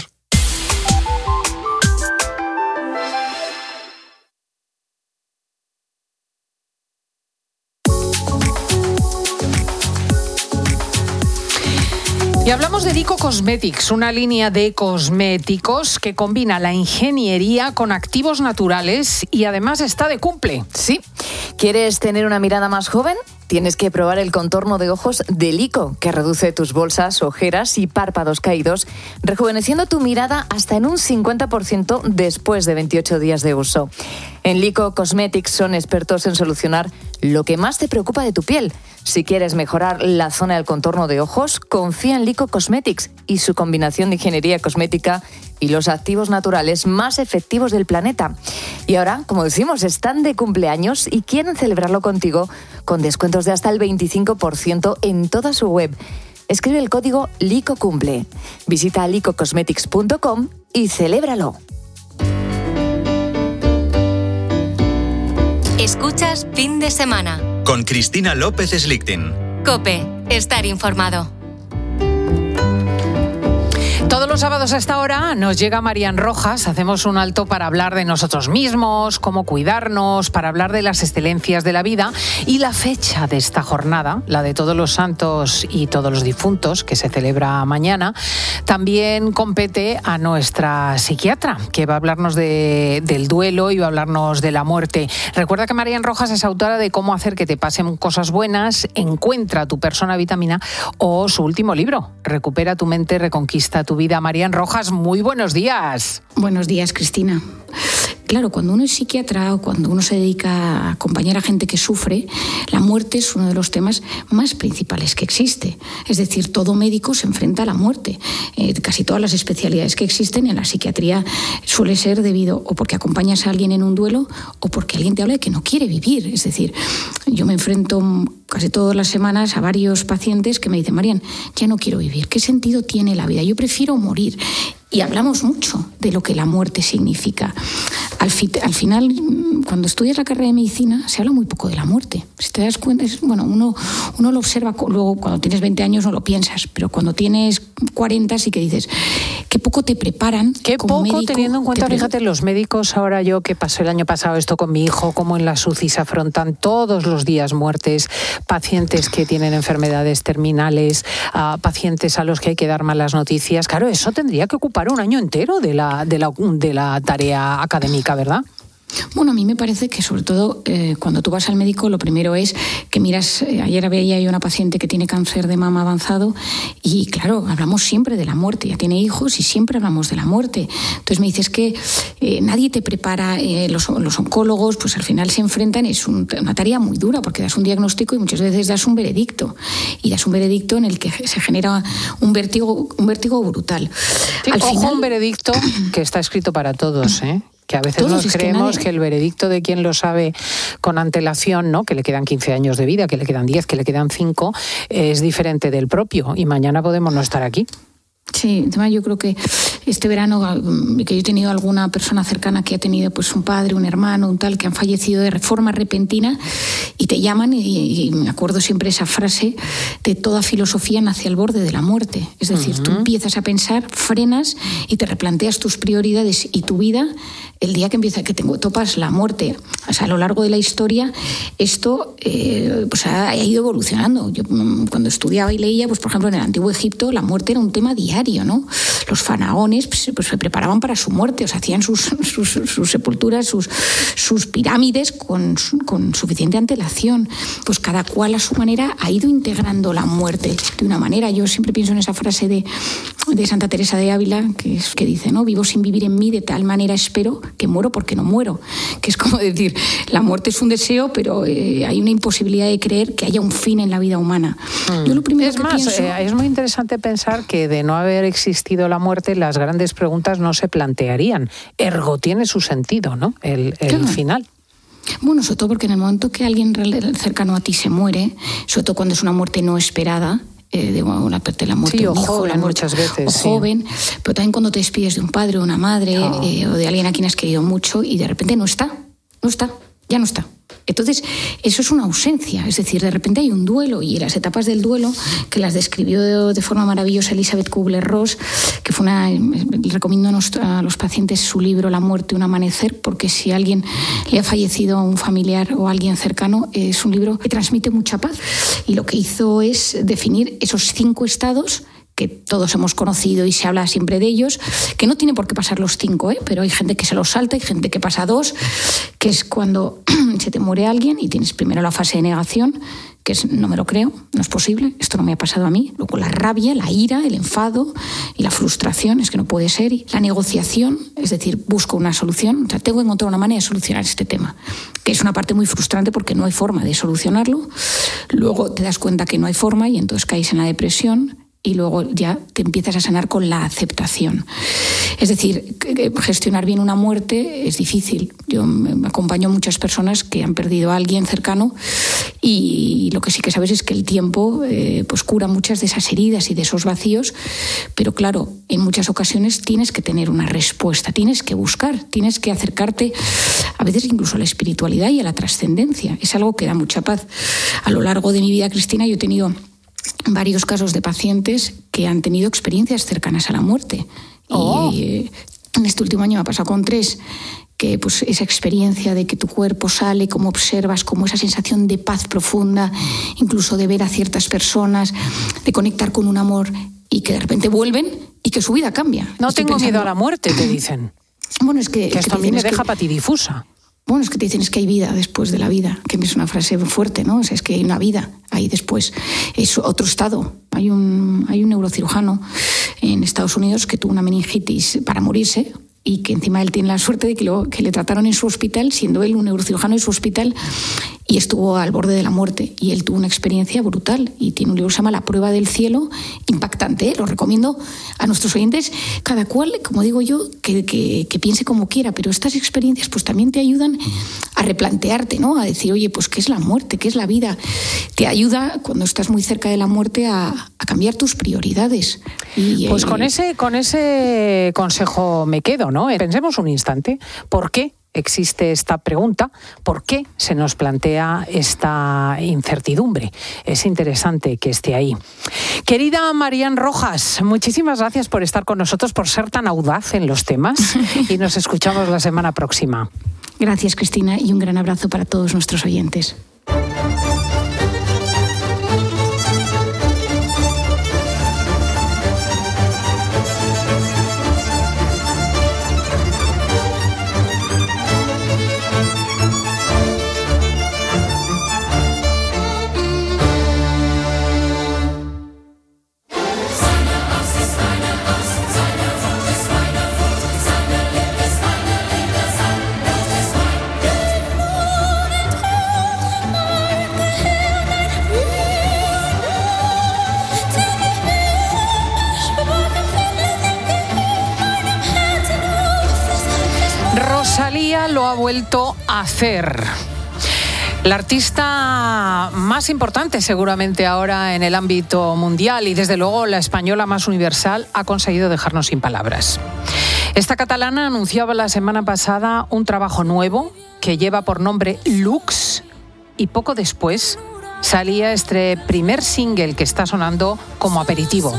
Y hablamos de Lico Cosmetics, una línea de cosméticos que combina la ingeniería con activos naturales y además está de cumple. Sí. ¿Quieres tener una mirada más joven? Tienes que probar el contorno de ojos de Lico, que reduce tus bolsas, ojeras y párpados caídos, rejuveneciendo tu mirada hasta en un cincuenta por ciento después de veintiocho días de uso. En Lico Cosmetics son expertos en solucionar lo que más te preocupa de tu piel. Si quieres mejorar la zona del contorno de ojos, confía en Lico Cosmetics y su combinación de ingeniería cosmética y los activos naturales más efectivos del planeta. Y ahora, como decimos, están de cumpleaños y quieren celebrarlo contigo con descuentos de hasta el veinticinco por ciento en toda su web. Escribe el código LICOCUMPLE. Visita lico cosmetics punto com y celébralo. Escuchas Fin de Semana. Con Cristina López Slichting. COPE. Estar informado. Todos los sábados a esta hora nos llega Marian Rojas, hacemos un alto para hablar de nosotros mismos, cómo cuidarnos, para hablar de las excelencias de la vida y la fecha de esta jornada, la de Todos los Santos y Todos los Difuntos, que se celebra mañana, también compete a nuestra psiquiatra, que va a hablarnos de, del duelo y va a hablarnos de la muerte. Recuerda que Marian Rojas es autora de Cómo hacer que te pasen cosas buenas, Encuentra tu persona vitamina, o su último libro, Recupera tu mente, reconquista tu vida. Marian Rojas, muy buenos días. Buenos días, Cristina. Claro, cuando uno es psiquiatra o cuando uno se dedica a acompañar a gente que sufre, la muerte es uno de los temas más principales que existe. Es decir, todo médico se enfrenta a la muerte. Eh, casi todas las especialidades que existen en la psiquiatría suele ser debido o porque acompañas a alguien en un duelo o porque alguien te habla de que no quiere vivir. Es decir, yo me enfrento casi todas las semanas a varios pacientes que me dicen: Marian, ya no quiero vivir. ¿Qué sentido tiene la vida? Yo prefiero morir. Y hablamos mucho de lo que la muerte significa. Al, fi- al final, cuando estudias la carrera de medicina, se habla muy poco de la muerte. Si te das cuenta, es, bueno, uno, uno lo observa, luego cuando tienes veinte años no lo piensas, pero cuando tienes cuarenta sí que dices, qué poco te preparan. Qué como poco, médico, teniendo en cuenta, pre- fíjate, los médicos, ahora yo que pasó el año pasado esto con mi hijo, como en las U C I se afrontan todos los días muertes, pacientes que tienen enfermedades terminales, uh, pacientes a los que hay que dar malas noticias. Claro, eso tendría que ocupar un año entero de la, de la, de la tarea académica, ¿verdad? Bueno, a mí me parece que sobre todo eh, cuando tú vas al médico lo primero es que miras, eh, ayer veía yo una paciente que tiene cáncer de mama avanzado y claro, hablamos siempre de la muerte, ya tiene hijos y siempre hablamos de la muerte. Entonces me dices que eh, nadie te prepara, eh, los, los oncólogos pues al final se enfrentan, es un, una tarea muy dura porque das un diagnóstico y muchas veces das un veredicto y das un veredicto en el que se genera un vértigo, un vértigo brutal. Sí, al ojo, final, un veredicto que está escrito para todos, ¿eh? Que a veces Todos, nos es que creemos nadie- que el veredicto de quien lo sabe con antelación, ¿no? Que le quedan quince años de vida, que le quedan diez, que le quedan cinco, es diferente del propio y mañana podemos no estar aquí. Sí, además yo creo que este verano, que yo he tenido alguna persona cercana que ha tenido pues un padre, un hermano, un tal, que han fallecido de forma repentina y te llaman y, y me acuerdo siempre esa frase de toda filosofía nace al borde de la muerte. Es decir, uh-huh. tú empiezas a pensar, frenas y te replanteas tus prioridades y tu vida el día que empieza, que te topas la muerte. O sea, a lo largo de la historia esto eh, pues ha, ha ido evolucionando. Yo cuando estudiaba y leía, pues por ejemplo en el Antiguo Egipto la muerte era un tema diario, ¿no? Los faraones pues, pues se preparaban para su muerte, o sea, hacían sus, sus, sus sepulturas, sus, sus pirámides con, con suficiente antelación. Pues cada cual a su manera ha ido integrando la muerte de una manera. Yo siempre pienso en esa frase de, de Santa Teresa de Ávila que, es, que dice, ¿no? Vivo sin vivir en mí, de tal manera espero que muero porque no muero. Que es como decir, la muerte es un deseo, pero eh, hay una imposibilidad de creer que haya un fin en la vida humana. Mm. Yo lo primero es que más, pienso... eh, es muy interesante pensar que de no haber existido la muerte, las grandes preguntas no se plantearían. Ergo tiene su sentido, ¿no? El, el claro. final. Bueno, sobre todo porque en el momento que alguien cercano a ti se muere, sobre todo cuando es una muerte no esperada, eh, de una parte de la muerte sí, de un o hijo, joven, la muerte, muchas veces, o sí. joven, pero también cuando te despides de un padre o una madre oh. eh, o de alguien a quien has querido mucho y de repente no está, no está, ya no está. Entonces, eso es una ausencia, es decir, de repente hay un duelo y las etapas del duelo que las describió de forma maravillosa Elizabeth Kubler-Ross, que fue una, recomiendo a los pacientes su libro La muerte, un amanecer, porque si a alguien le ha fallecido un familiar o alguien cercano, es un libro que transmite mucha paz y lo que hizo es definir esos cinco estados que todos hemos conocido y se habla siempre de ellos, que no tiene por qué pasar los cinco, ¿eh? Pero hay gente que se los salta, hay gente que pasa dos, que es cuando se te muere alguien y tienes primero la fase de negación, que es no me lo creo, no es posible, esto no me ha pasado a mí. Luego la rabia, la ira, el enfado y la frustración, es que no puede ser. Y la negociación, es decir, busco una solución, o sea, tengo que encontrar una manera de solucionar este tema, que es una parte muy frustrante porque no hay forma de solucionarlo. Luego te das cuenta que no hay forma y entonces caes en la depresión. Y luego ya te empiezas a sanar con la aceptación. Es decir, gestionar bien una muerte es difícil. Yo me acompaño a muchas personas que han perdido a alguien cercano y lo que sí que sabes es que el tiempo eh, pues cura muchas de esas heridas y de esos vacíos, pero claro, en muchas ocasiones tienes que tener una respuesta, tienes que buscar, tienes que acercarte a veces incluso a la espiritualidad y a la trascendencia. Es algo que da mucha paz. A lo largo de mi vida, Cristina, yo he tenido varios casos de pacientes que han tenido experiencias cercanas a la muerte. Oh. Y eh, en este último año me ha pasado con tres, que pues esa experiencia de que tu cuerpo sale, cómo observas, como esa sensación de paz profunda, incluso de ver a ciertas personas, de conectar con un amor y que de repente vuelven y que su vida cambia. No Estoy tengo pensando, miedo a la muerte, te dicen. Bueno, es que... Que esto a mí me deja patidifusa. Bueno, es que te dicen es que hay vida después de la vida, que es una frase fuerte, ¿no? O sea, es que hay una vida ahí después. Es otro estado. Hay un, hay un neurocirujano en Estados Unidos que tuvo una meningitis para morirse y que encima él tiene la suerte de que, lo, que le trataron en su hospital, siendo él un neurocirujano en su hospital, y estuvo al borde de la muerte. Y él tuvo una experiencia brutal y tiene un libro que se llama La prueba del cielo, impactante, ¿eh? Lo recomiendo a nuestros oyentes. Cada cual, como digo yo, que, que, que piense como quiera, pero estas experiencias pues también te ayudan a replantearte, ¿no? A decir, oye, pues ¿qué es la muerte? ¿Qué es la vida? Te ayuda, cuando estás muy cerca de la muerte, a, a cambiar tus prioridades. Y, pues eh, con ese, con ese consejo me quedo, ¿no? Pensemos un instante, ¿por qué existe esta pregunta? ¿Por qué se nos plantea esta incertidumbre? Es interesante que esté ahí. Querida Marian Rojas, muchísimas gracias por estar con nosotros, por ser tan audaz en los temas y nos escuchamos la semana próxima. Gracias, Cristina, y un gran abrazo para todos nuestros oyentes. Rosalía lo ha vuelto a hacer. La artista más importante seguramente ahora en el ámbito mundial y desde luego la española más universal ha conseguido dejarnos sin palabras. Esta catalana anunciaba la semana pasada un trabajo nuevo que lleva por nombre Lux y poco después salía este primer single que está sonando como aperitivo.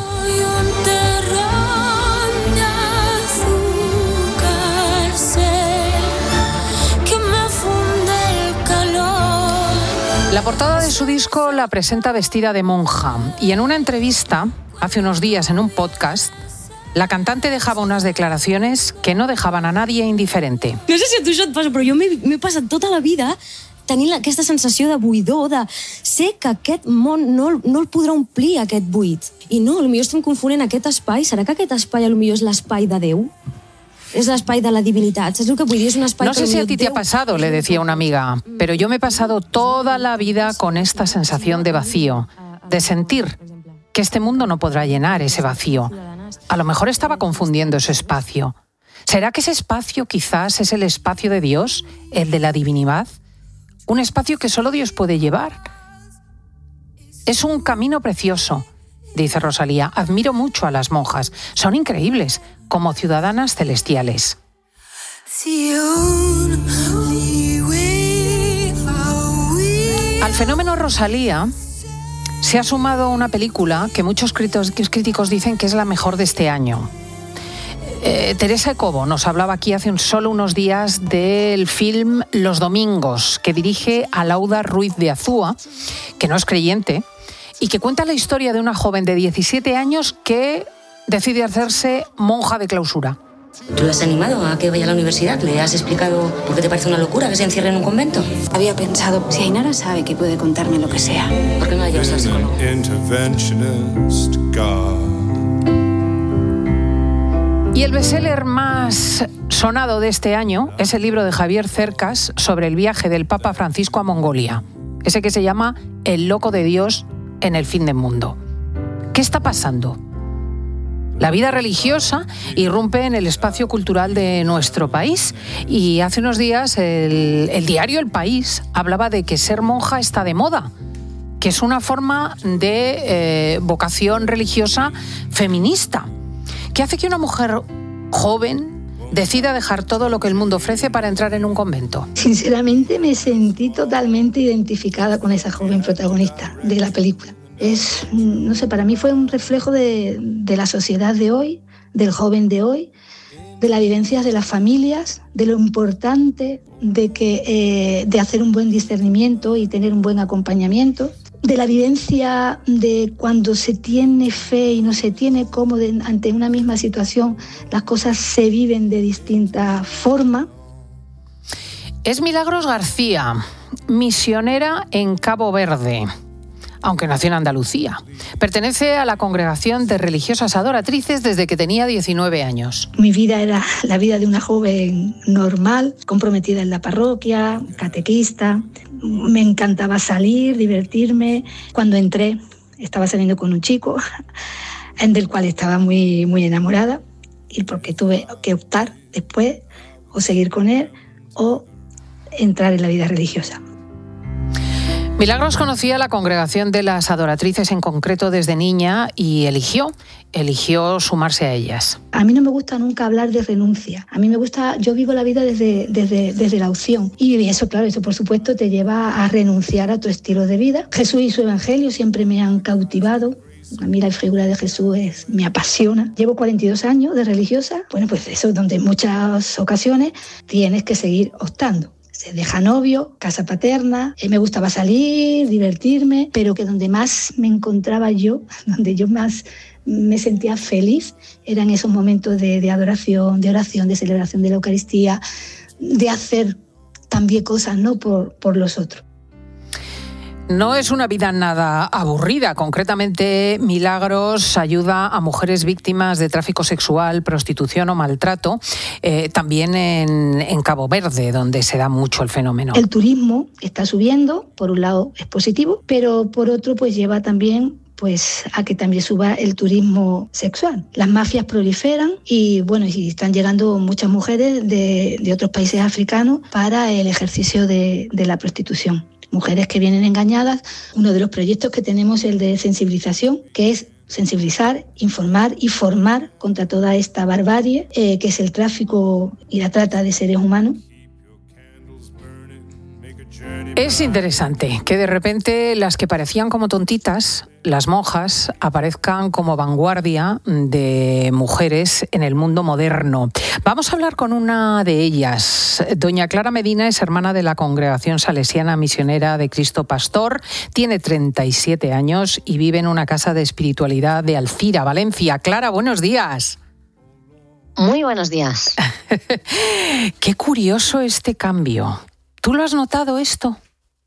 La portada de su disco la presenta vestida de monja y en una entrevista, hace unos días en un podcast, la cantante dejaba unas declaraciones que no dejaban a nadie indiferente. No sé si a tu això et passa, però jo m'he passat tota la vida tenint aquesta sensació de buidor, de sé que aquest món no, no el podrà omplir, aquest buit. I no, potser estem confonent aquest espai. Serà que aquest espai potser és l'espai de Déu? Es la espai de la divinidad. ¿Sabes lo que es un espai? No sé si a ti te ha pasado, le decía una amiga, pero yo me he pasado toda la vida con esta sensación de vacío, de sentir que este mundo no podrá llenar ese vacío. A lo mejor estaba confundiendo ese espacio. ¿Será que ese espacio quizás es el espacio de Dios, el de la divinidad? Un espacio que solo Dios puede llevar. Es un camino precioso, dice Rosalía. Admiro mucho a las monjas. Son increíbles, como ciudadanas celestiales. Al fenómeno Rosalía se ha sumado una película que muchos críticos dicen que es la mejor de este año. Eh, Teresa Ecobo nos hablaba aquí hace un, solo unos días del film Los Domingos, que dirige Alauda Ruiz de Azúa, que no es creyente, y que cuenta la historia de una joven de diecisiete años que decide hacerse monja de clausura. ¿Tú le has animado a que vaya a la universidad? ¿Le has explicado por qué te parece una locura que se encierre en un convento? Había pensado, si Ainara sabe que puede contarme lo que sea, ¿por qué no la llevas al psicólogo? Y el bestseller más sonado de este año es el libro de Javier Cercas sobre el viaje del Papa Francisco a Mongolia, ese que se llama El loco de Dios en el fin del mundo. ¿Qué está pasando? La vida religiosa irrumpe en el espacio cultural de nuestro país y hace unos días el, el diario El País hablaba de que ser monja está de moda, que es una forma de eh, vocación religiosa feminista, que hace que una mujer joven decida dejar todo lo que el mundo ofrece para entrar en un convento. Sinceramente me sentí totalmente identificada con esa joven protagonista de la película. Es, no sé, para mí fue un reflejo de, de la sociedad de hoy, del joven de hoy, de las vivencias de las familias, de lo importante de, que, eh, de hacer un buen discernimiento y tener un buen acompañamiento, de la vivencia de cuando se tiene fe y no se tiene, cómo de, ante una misma situación las cosas se viven de distinta forma. Es Milagros García, misionera en Cabo Verde, aunque nació en Andalucía. Pertenece a la congregación de religiosas adoratrices desde que tenía diecinueve años. Mi vida era la vida de una joven normal, comprometida en la parroquia, catequista. Me encantaba salir, divertirme. Cuando entré, estaba saliendo con un chico del cual estaba muy, muy enamorada, y porque tuve que optar después o seguir con él o entrar en la vida religiosa. Milagros conocía la congregación de las adoratrices en concreto desde niña y eligió, eligió sumarse a ellas. A mí no me gusta nunca hablar de renuncia. A mí me gusta, yo vivo la vida desde, desde, desde la opción. Y eso, claro, eso por supuesto te lleva a renunciar a tu estilo de vida. Jesús y su evangelio siempre me han cautivado. A mí la figura de Jesús es, me apasiona. Llevo cuarenta y dos años de religiosa. Bueno, pues eso, donde en muchas ocasiones tienes que seguir optando. Se deja novio, casa paterna, eh, me gustaba salir, divertirme, pero que donde más me encontraba yo, donde yo más me sentía feliz, eran esos momentos de, de adoración, de oración, de celebración de la Eucaristía, de hacer también cosas, ¿no?, por, por los otros. No es una vida nada aburrida. Concretamente, Milagros ayuda a mujeres víctimas de tráfico sexual, prostitución o maltrato, eh, también en, en Cabo Verde, donde se da mucho el fenómeno. El turismo está subiendo, por un lado es positivo, pero por otro pues lleva también pues a que también suba el turismo sexual. Las mafias proliferan y bueno, y están llegando muchas mujeres de, de otros países africanos para el ejercicio de, de la prostitución. Mujeres que vienen engañadas. Uno de los proyectos que tenemos es el de sensibilización, que es sensibilizar, informar y formar contra toda esta barbarie eh, que es el tráfico y la trata de seres humanos. Es interesante que de repente las que parecían como tontitas, las monjas, aparezcan como vanguardia de mujeres en el mundo moderno. Vamos a hablar con una de ellas. Doña Clara Medina es hermana de la Congregación Salesiana Misionera de Cristo Pastor, tiene treinta y siete años y vive en una casa de espiritualidad de Alcira, Valencia. Clara, buenos días. Muy buenos días. Qué curioso este cambio. ¿Tú lo has notado esto?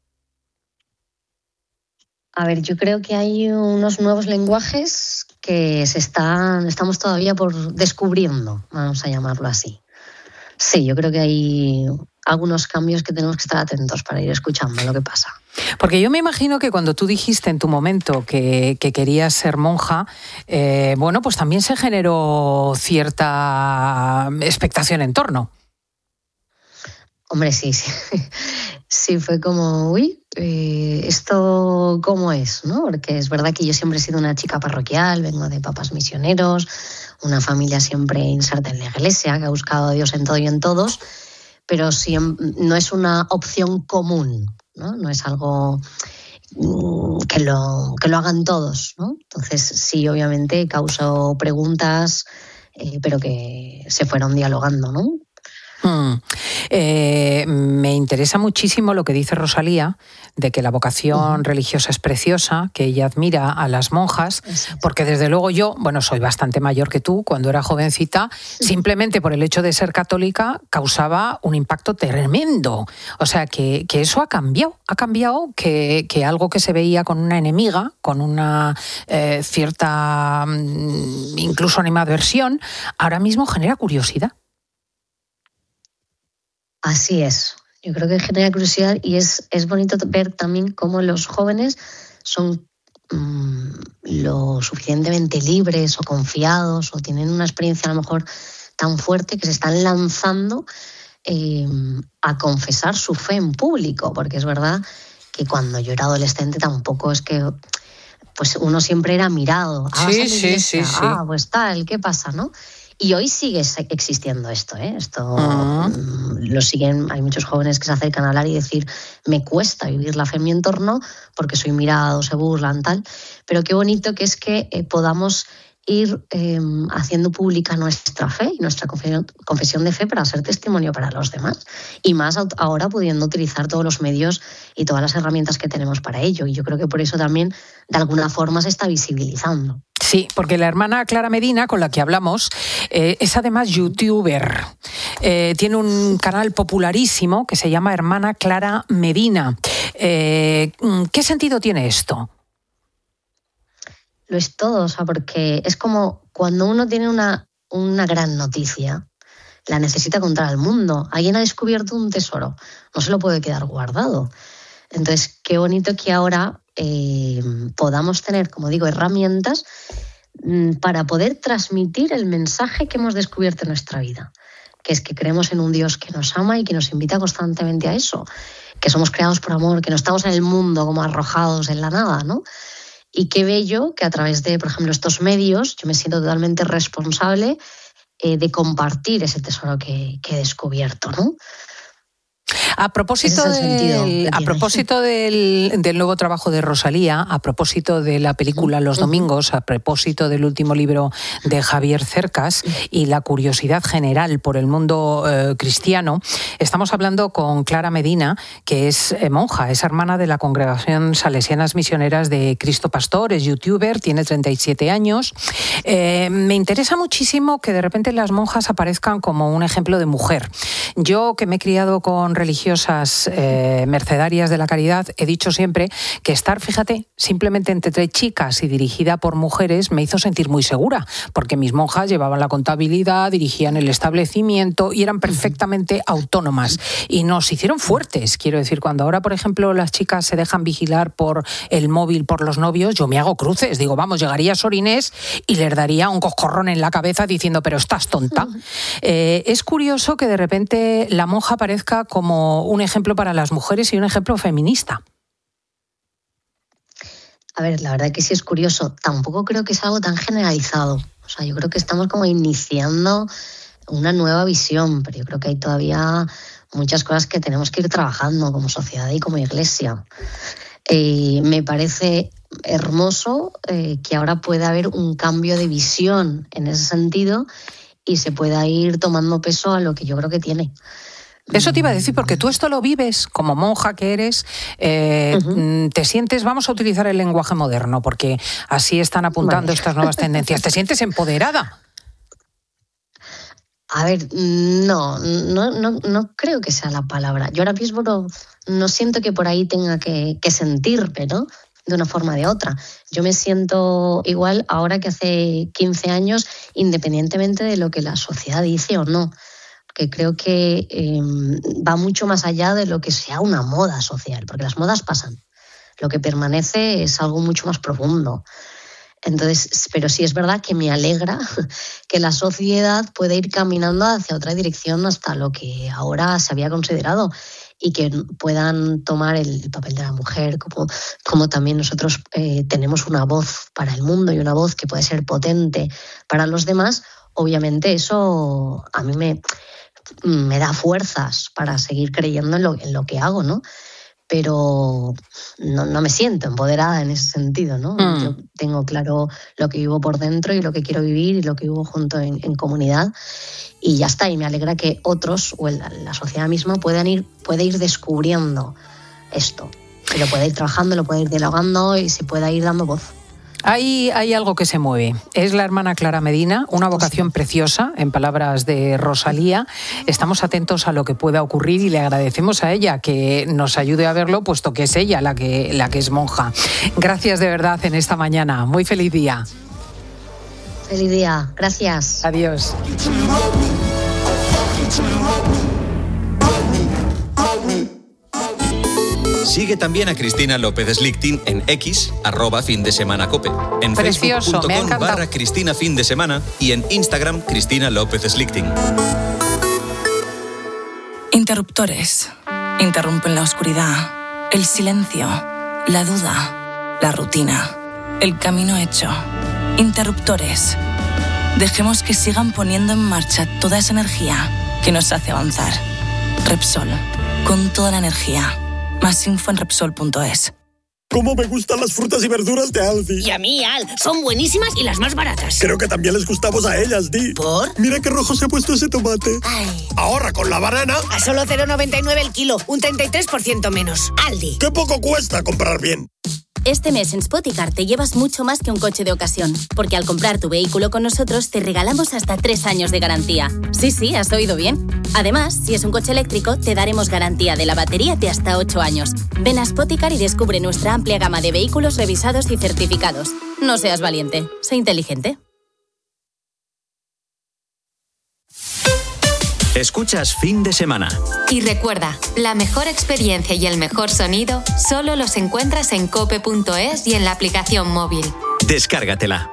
A ver, yo creo que hay unos nuevos lenguajes que se están, estamos todavía por descubriendo, vamos a llamarlo así. Sí, yo creo que hay algunos cambios que tenemos que estar atentos para ir escuchando lo que pasa. Porque yo me imagino que cuando tú dijiste en tu momento que, que querías ser monja, eh, bueno, pues también se generó cierta expectación en torno. Hombre, sí, sí. Sí, fue como, uy, eh, ¿esto cómo es?, ¿no? Porque es verdad que yo siempre he sido una chica parroquial, vengo de papás misioneros, una familia siempre inserta en la iglesia, que ha buscado a Dios en todo y en todos, pero sí, no es una opción común, ¿no? No es algo que lo, que lo hagan todos, ¿no? Entonces, sí, obviamente causó preguntas, eh, pero que se fueron dialogando, ¿no? Hmm. Eh, me interesa muchísimo lo que dice Rosalía, de que la vocación uh-huh. religiosa es preciosa, que ella admira a las monjas, Exacto. porque desde luego yo, bueno, soy bastante mayor que tú, cuando era jovencita, simplemente por el hecho de ser católica causaba un impacto tremendo. O sea, que, que eso ha cambiado, ha cambiado que, que algo que se veía con una enemiga, con una eh, cierta, incluso animadversión, ahora mismo genera curiosidad. Así es. Yo creo que genera curiosidad y es, es bonito ver también cómo los jóvenes son mmm, lo suficientemente libres o confiados o tienen una experiencia a lo mejor tan fuerte que se están lanzando eh, a confesar su fe en público, porque es verdad que cuando yo era adolescente tampoco es que pues uno siempre era mirado. Ah, sí, sí, sí, sí. Ah, pues tal, ¿qué pasa, no? Y hoy sigue existiendo esto, ¿eh? Esto uh-huh. lo siguen, hay muchos jóvenes que se acercan a hablar y decir, me cuesta vivir la fe en mi entorno porque soy mirado, se burlan, tal. Pero qué bonito que es que eh, podamos ir eh, haciendo pública nuestra fe y nuestra confesión, confesión de fe para ser testimonio para los demás. Y más ahora pudiendo utilizar todos los medios y todas las herramientas que tenemos para ello. Y yo creo que por eso también, de alguna forma, se está visibilizando. Sí, porque la hermana Clara Medina, con la que hablamos, eh, es además youtuber. Eh, tiene un canal popularísimo que se llama Hermana Clara Medina. Eh, ¿Qué sentido tiene esto? Lo es todo, o sea, porque es como cuando uno tiene una, una gran noticia, la necesita contar al mundo. Alguien ha descubierto un tesoro, no se lo puede quedar guardado. Entonces, qué bonito que ahora eh, podamos tener, como digo, herramientas mmm, para poder transmitir el mensaje que hemos descubierto en nuestra vida, que es que creemos en un Dios que nos ama y que nos invita constantemente a eso, que somos creados por amor, que no estamos en el mundo como arrojados en la nada, ¿no? Y qué bello que a través de, por ejemplo, estos medios, yo me siento totalmente responsable eh, de compartir ese tesoro que, que he descubierto, ¿no? A propósito, del, a propósito del, del nuevo trabajo de Rosalía, a propósito de la película Los Domingos, a propósito del último libro de Javier Cercas y la curiosidad general por el mundo eh, cristiano, estamos hablando con Clara Medina, que es eh, monja, es hermana de la Congregación Salesianas Misioneras de Cristo Pastor, es youtuber, tiene treinta y siete años. Eh, me interesa muchísimo que de repente las monjas aparezcan como un ejemplo de mujer. Yo, que me he criado con religiosas eh, mercedarias de la caridad, he dicho siempre que estar, fíjate, simplemente entre tres chicas y dirigida por mujeres me hizo sentir muy segura, porque mis monjas llevaban la contabilidad, dirigían el establecimiento y eran perfectamente autónomas y nos hicieron fuertes. Quiero decir, cuando ahora, por ejemplo, las chicas se dejan vigilar por el móvil por los novios, yo me hago cruces, digo, vamos, llegaría Sor Inés y les daría un coscorrón en la cabeza diciendo, pero estás tonta. Eh, es curioso que de repente la monja aparezca como como un ejemplo para las mujeres y un ejemplo feminista. A ver, la verdad que sí es curioso. Tampoco creo que es algo tan generalizado. O sea, yo creo que estamos como iniciando una nueva visión, pero yo creo que hay todavía muchas cosas que tenemos que ir trabajando como sociedad y como iglesia. Eh, me parece hermoso eh, que ahora pueda haber un cambio de visión en ese sentido y se pueda ir tomando peso a lo que yo creo que tiene. Eso te iba a decir, porque tú esto lo vives como monja que eres, eh, uh-huh. te sientes, vamos a utilizar el lenguaje moderno, porque así están apuntando vale. estas nuevas tendencias, ¿te sientes empoderada? A ver, no, no, no, no creo que sea la palabra. Yo ahora mismo no, no siento que por ahí tenga que, que sentirme, ¿no? De una forma o de otra. Yo me siento igual ahora que hace quince años, independientemente de lo que la sociedad dice o no. Que creo que eh, va mucho más allá de lo que sea una moda social, porque las modas pasan. Lo que permanece es algo mucho más profundo. Entonces, pero sí es verdad que me alegra que la sociedad pueda ir caminando hacia otra dirección hasta lo que ahora se había considerado y que puedan tomar el papel de la mujer, como, como también nosotros eh, tenemos una voz para el mundo y una voz que puede ser potente para los demás. Obviamente eso a mí me... me da fuerzas para seguir creyendo en lo, en lo que hago, ¿no? pero no, no me siento empoderada en ese sentido, ¿no? Mm. Yo tengo claro lo que vivo por dentro y lo que quiero vivir y lo que vivo junto en, en comunidad, y ya está. Y me alegra que otros o el, la sociedad misma puedan ir, pueda ir descubriendo esto, y lo pueda ir trabajando, lo pueda ir dialogando y se pueda ir dando voz. Hay, hay algo que se mueve. Es la hermana Clara Medina, una vocación preciosa, en palabras de Rosalía. Estamos atentos a lo que pueda ocurrir y le agradecemos a ella que nos ayude a verlo, puesto que es ella la que, la que es monja. Gracias de verdad en esta mañana. Muy feliz día. Feliz día. Gracias. Adiós. Sigue también a Cristina López Slichting en X, arroba fin de semana cope, en Precioso, facebook punto com barra Cristina fin de semana y en Instagram Cristina López Slichting. Interruptores. Interrumpen la oscuridad, el silencio, la duda, la rutina, el camino hecho. Interruptores. Dejemos que sigan poniendo en marcha toda esa energía que nos hace avanzar. Repsol. Con toda la energía. Más info en Repsol punto es. ¡Cómo me gustan las frutas y verduras de Aldi! Y a mí, Al, son buenísimas y las más baratas. Creo que también les gustamos a ellas, Di. ¿Por? Mira qué rojo se ha puesto ese tomate. Ay. Ahorra con la banana. A solo cero coma noventa y nueve el kilo, un treinta y tres por ciento menos. Aldi. ¡Qué poco cuesta comprar bien! Este mes en Spoticar te llevas mucho más que un coche de ocasión, porque al comprar tu vehículo con nosotros te regalamos hasta tres años de garantía. Sí, sí, has oído bien. Además, si es un coche eléctrico, te daremos garantía de la batería de hasta ocho años. Ven a Spoticar y descubre nuestra amplia gama de vehículos revisados y certificados. No seas valiente, sé inteligente. Escuchas Fin de Semana. Y recuerda, la mejor experiencia y el mejor sonido solo los encuentras en cope punto es y en la aplicación móvil. Descárgatela.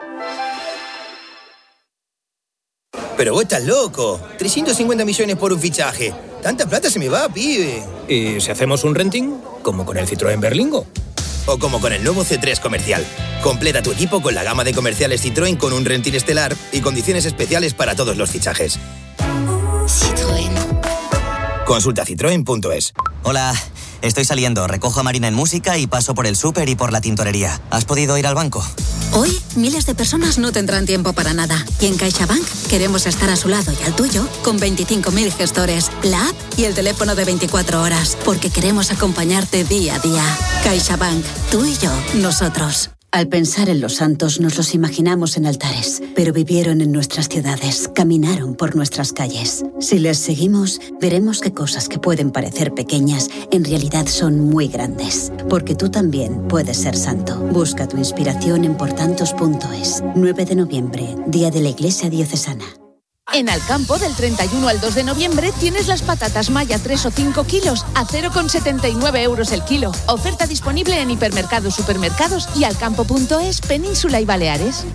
Pero vos estás loco. trescientos cincuenta millones por un fichaje. Tanta plata se me va, pibe. ¿Y si hacemos un renting? Como con el Citroën Berlingo. O como con el nuevo C tres Comercial. Completa tu equipo con la gama de comerciales Citroën con un renting estelar y condiciones especiales para todos los fichajes. Citroën. Consulta citroen punto es. Hola, estoy saliendo, recojo a Marina en música y paso por el súper y por la tintorería. ¿Has podido ir al banco? Hoy, miles de personas no tendrán tiempo para nada. Y en CaixaBank queremos estar a su lado y al tuyo con veinticinco mil gestores, la app y el teléfono de veinticuatro horas. Porque queremos acompañarte día a día. CaixaBank, tú y yo, nosotros. Al pensar en los santos nos los imaginamos en altares, pero vivieron en nuestras ciudades, caminaron por nuestras calles. Si les seguimos, veremos que cosas que pueden parecer pequeñas en realidad son muy grandes. Porque tú también puedes ser santo. Busca tu inspiración en portantos punto es. nueve de noviembre, Día de la Iglesia Diocesana. En Alcampo, del treinta y uno al dos de noviembre, tienes las patatas Maya tres o cinco kilos a cero coma setenta y nueve euros el kilo. Oferta disponible en hipermercados, supermercados y alcampo punto es, Península y Baleares.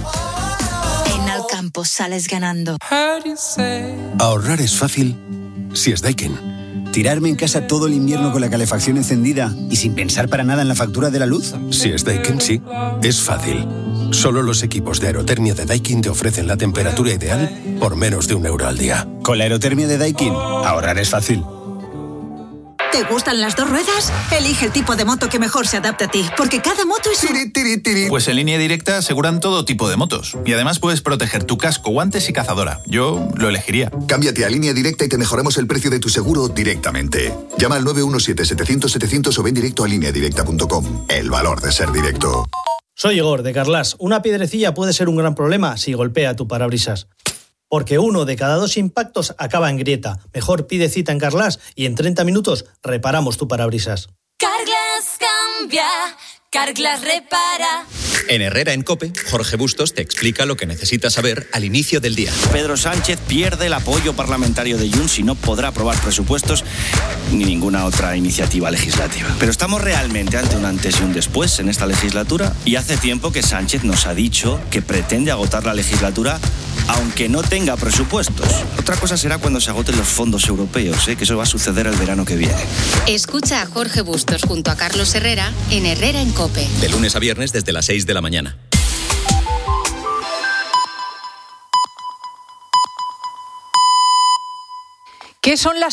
En Alcampo sales ganando. Ahorrar es fácil si es Daikin. Tirarme en casa todo el invierno con la calefacción encendida y sin pensar para nada en la factura de la luz. Si es Daikin, sí. Es fácil. Solo los equipos de aerotermia de Daikin te ofrecen la temperatura ideal por menos de un euro al día. Con la aerotermia de Daikin, ahorrar es fácil. ¿Te gustan las dos ruedas? Elige el tipo de moto que mejor se adapte a ti, porque cada moto es un... Pues en Línea Directa aseguran todo tipo de motos. Y además puedes proteger tu casco, guantes y cazadora. Yo lo elegiría. Cámbiate a Línea Directa y te mejoramos el precio de tu seguro directamente. Llama al nueve uno siete, setecientos, setecientos o ven directo a línea directa punto com. El valor de ser directo. Soy Igor, de Carlas. Una piedrecilla puede ser un gran problema si golpea tu parabrisas. Porque uno de cada dos impactos acaba en grieta. Mejor pide cita en Carlas y en treinta minutos reparamos tu parabrisas. Carglass cambia, Carglass repara. En Herrera en COPE, Jorge Bustos te explica lo que necesitas saber al inicio del día. Pedro Sánchez pierde el apoyo parlamentario de Junts y no podrá aprobar presupuestos ni ninguna otra iniciativa legislativa. Pero estamos realmente ante un antes y un después en esta legislatura y hace tiempo que Sánchez nos ha dicho que pretende agotar la legislatura aunque no tenga presupuestos. Otra cosa será cuando se agoten los fondos europeos, ¿eh? Que eso va a suceder el verano que viene. Escucha a Jorge Bustos junto a Carlos Herrera en Herrera en COPE. De lunes a viernes desde las seis de la mañana. ¿Qué son las